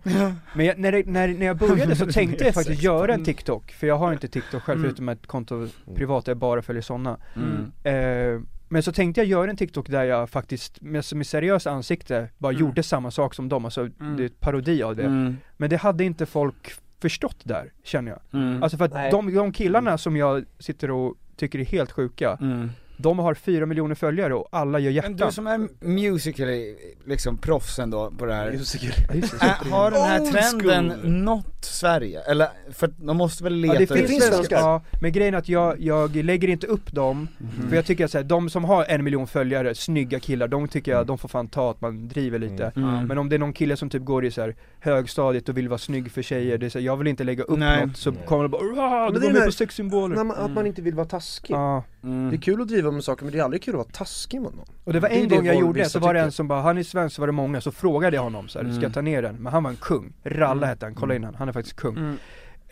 Men jag, när, det, när, när jag började så tänkte jag faktiskt göra en TikTok, för jag har inte TikTok själv Mm. förutom ett konto privat där jag bara följer sådana. Mm. Eh, men så tänkte jag göra en TikTok där jag faktiskt med, med seriös ansikte bara Mm. gjorde samma sak som dem, alltså Mm. det är ett parodi av det. Mm. Men det hade inte folk förstått där, känner jag. Mm. Alltså för att Nej. de, de killarna som jag sitter och tycker är helt sjuka, Mm. de har fyra miljoner följare och alla gör Men hjärtan. du som är musically liksom proffsen då på det här. Musiker. Ja, just det, Äh, har den här Old trenden school. nått Sverige? Eller, för de måste väl leta Ja, det ut- finns finns svenskar, svenskar. ja, men grejen är att jag, jag lägger inte upp dem, för jag tycker att så här, de som har en miljon följare, snygga killar, de tycker jag, de får fan ta att man driver lite. Mm. Men om det är någon kille som typ går i så här högstadiet och vill vara snygg för tjejer, det är så här, jag vill inte lägga upp Nej. något, så Nej. kommer det bara "Rah, Men du det är går det med här- på sexsymboler." När man, att man inte vill vara taskig. Ja, Mm. Det är kul att driva med saker men det är aldrig kul att vara taskig mot någon. och det var Det är en det gång jag folk gjorde det, vissa så var det en tycker. som bara, han är svensk, så var det många, så frågade jag honom så här, ska Mm. jag ta ner den? Men han var en kung, Ralla hette han, kolla in han, han är faktiskt kung. Mm.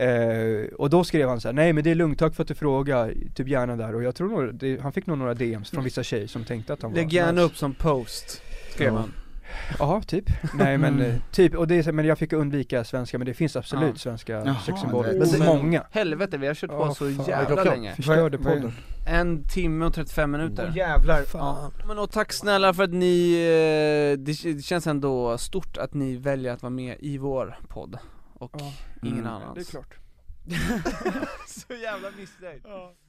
Eh, och då skrev han så här: nej men det är lugnt, tack för att du frågar, typ gärna där. Och jag tror nog, det, han fick nog några D Ms från vissa tjejer som tänkte att han var Lägg gärna nice. upp som post. Skrev Ja. han. Ja, typ. Nej men eh, typ, och det är så, men jag fick undvika svenska, men det finns absolut Ja. svenska Jaha, sexsymboler. det- Men det är Men- många. Helvete, vi har kört på Ja, så fan. jävla Klockan. länge. Förstörde Vad- vad- podden. En timme och trettiofem minuter. Åh, jävlar. Ja. Men och tack snälla för att ni, eh, det k- det känns ändå stort att ni väljer att vara med i vår podd. Och Ja. ingen Mm. annans. Det är klart. Så jävla missnöjd.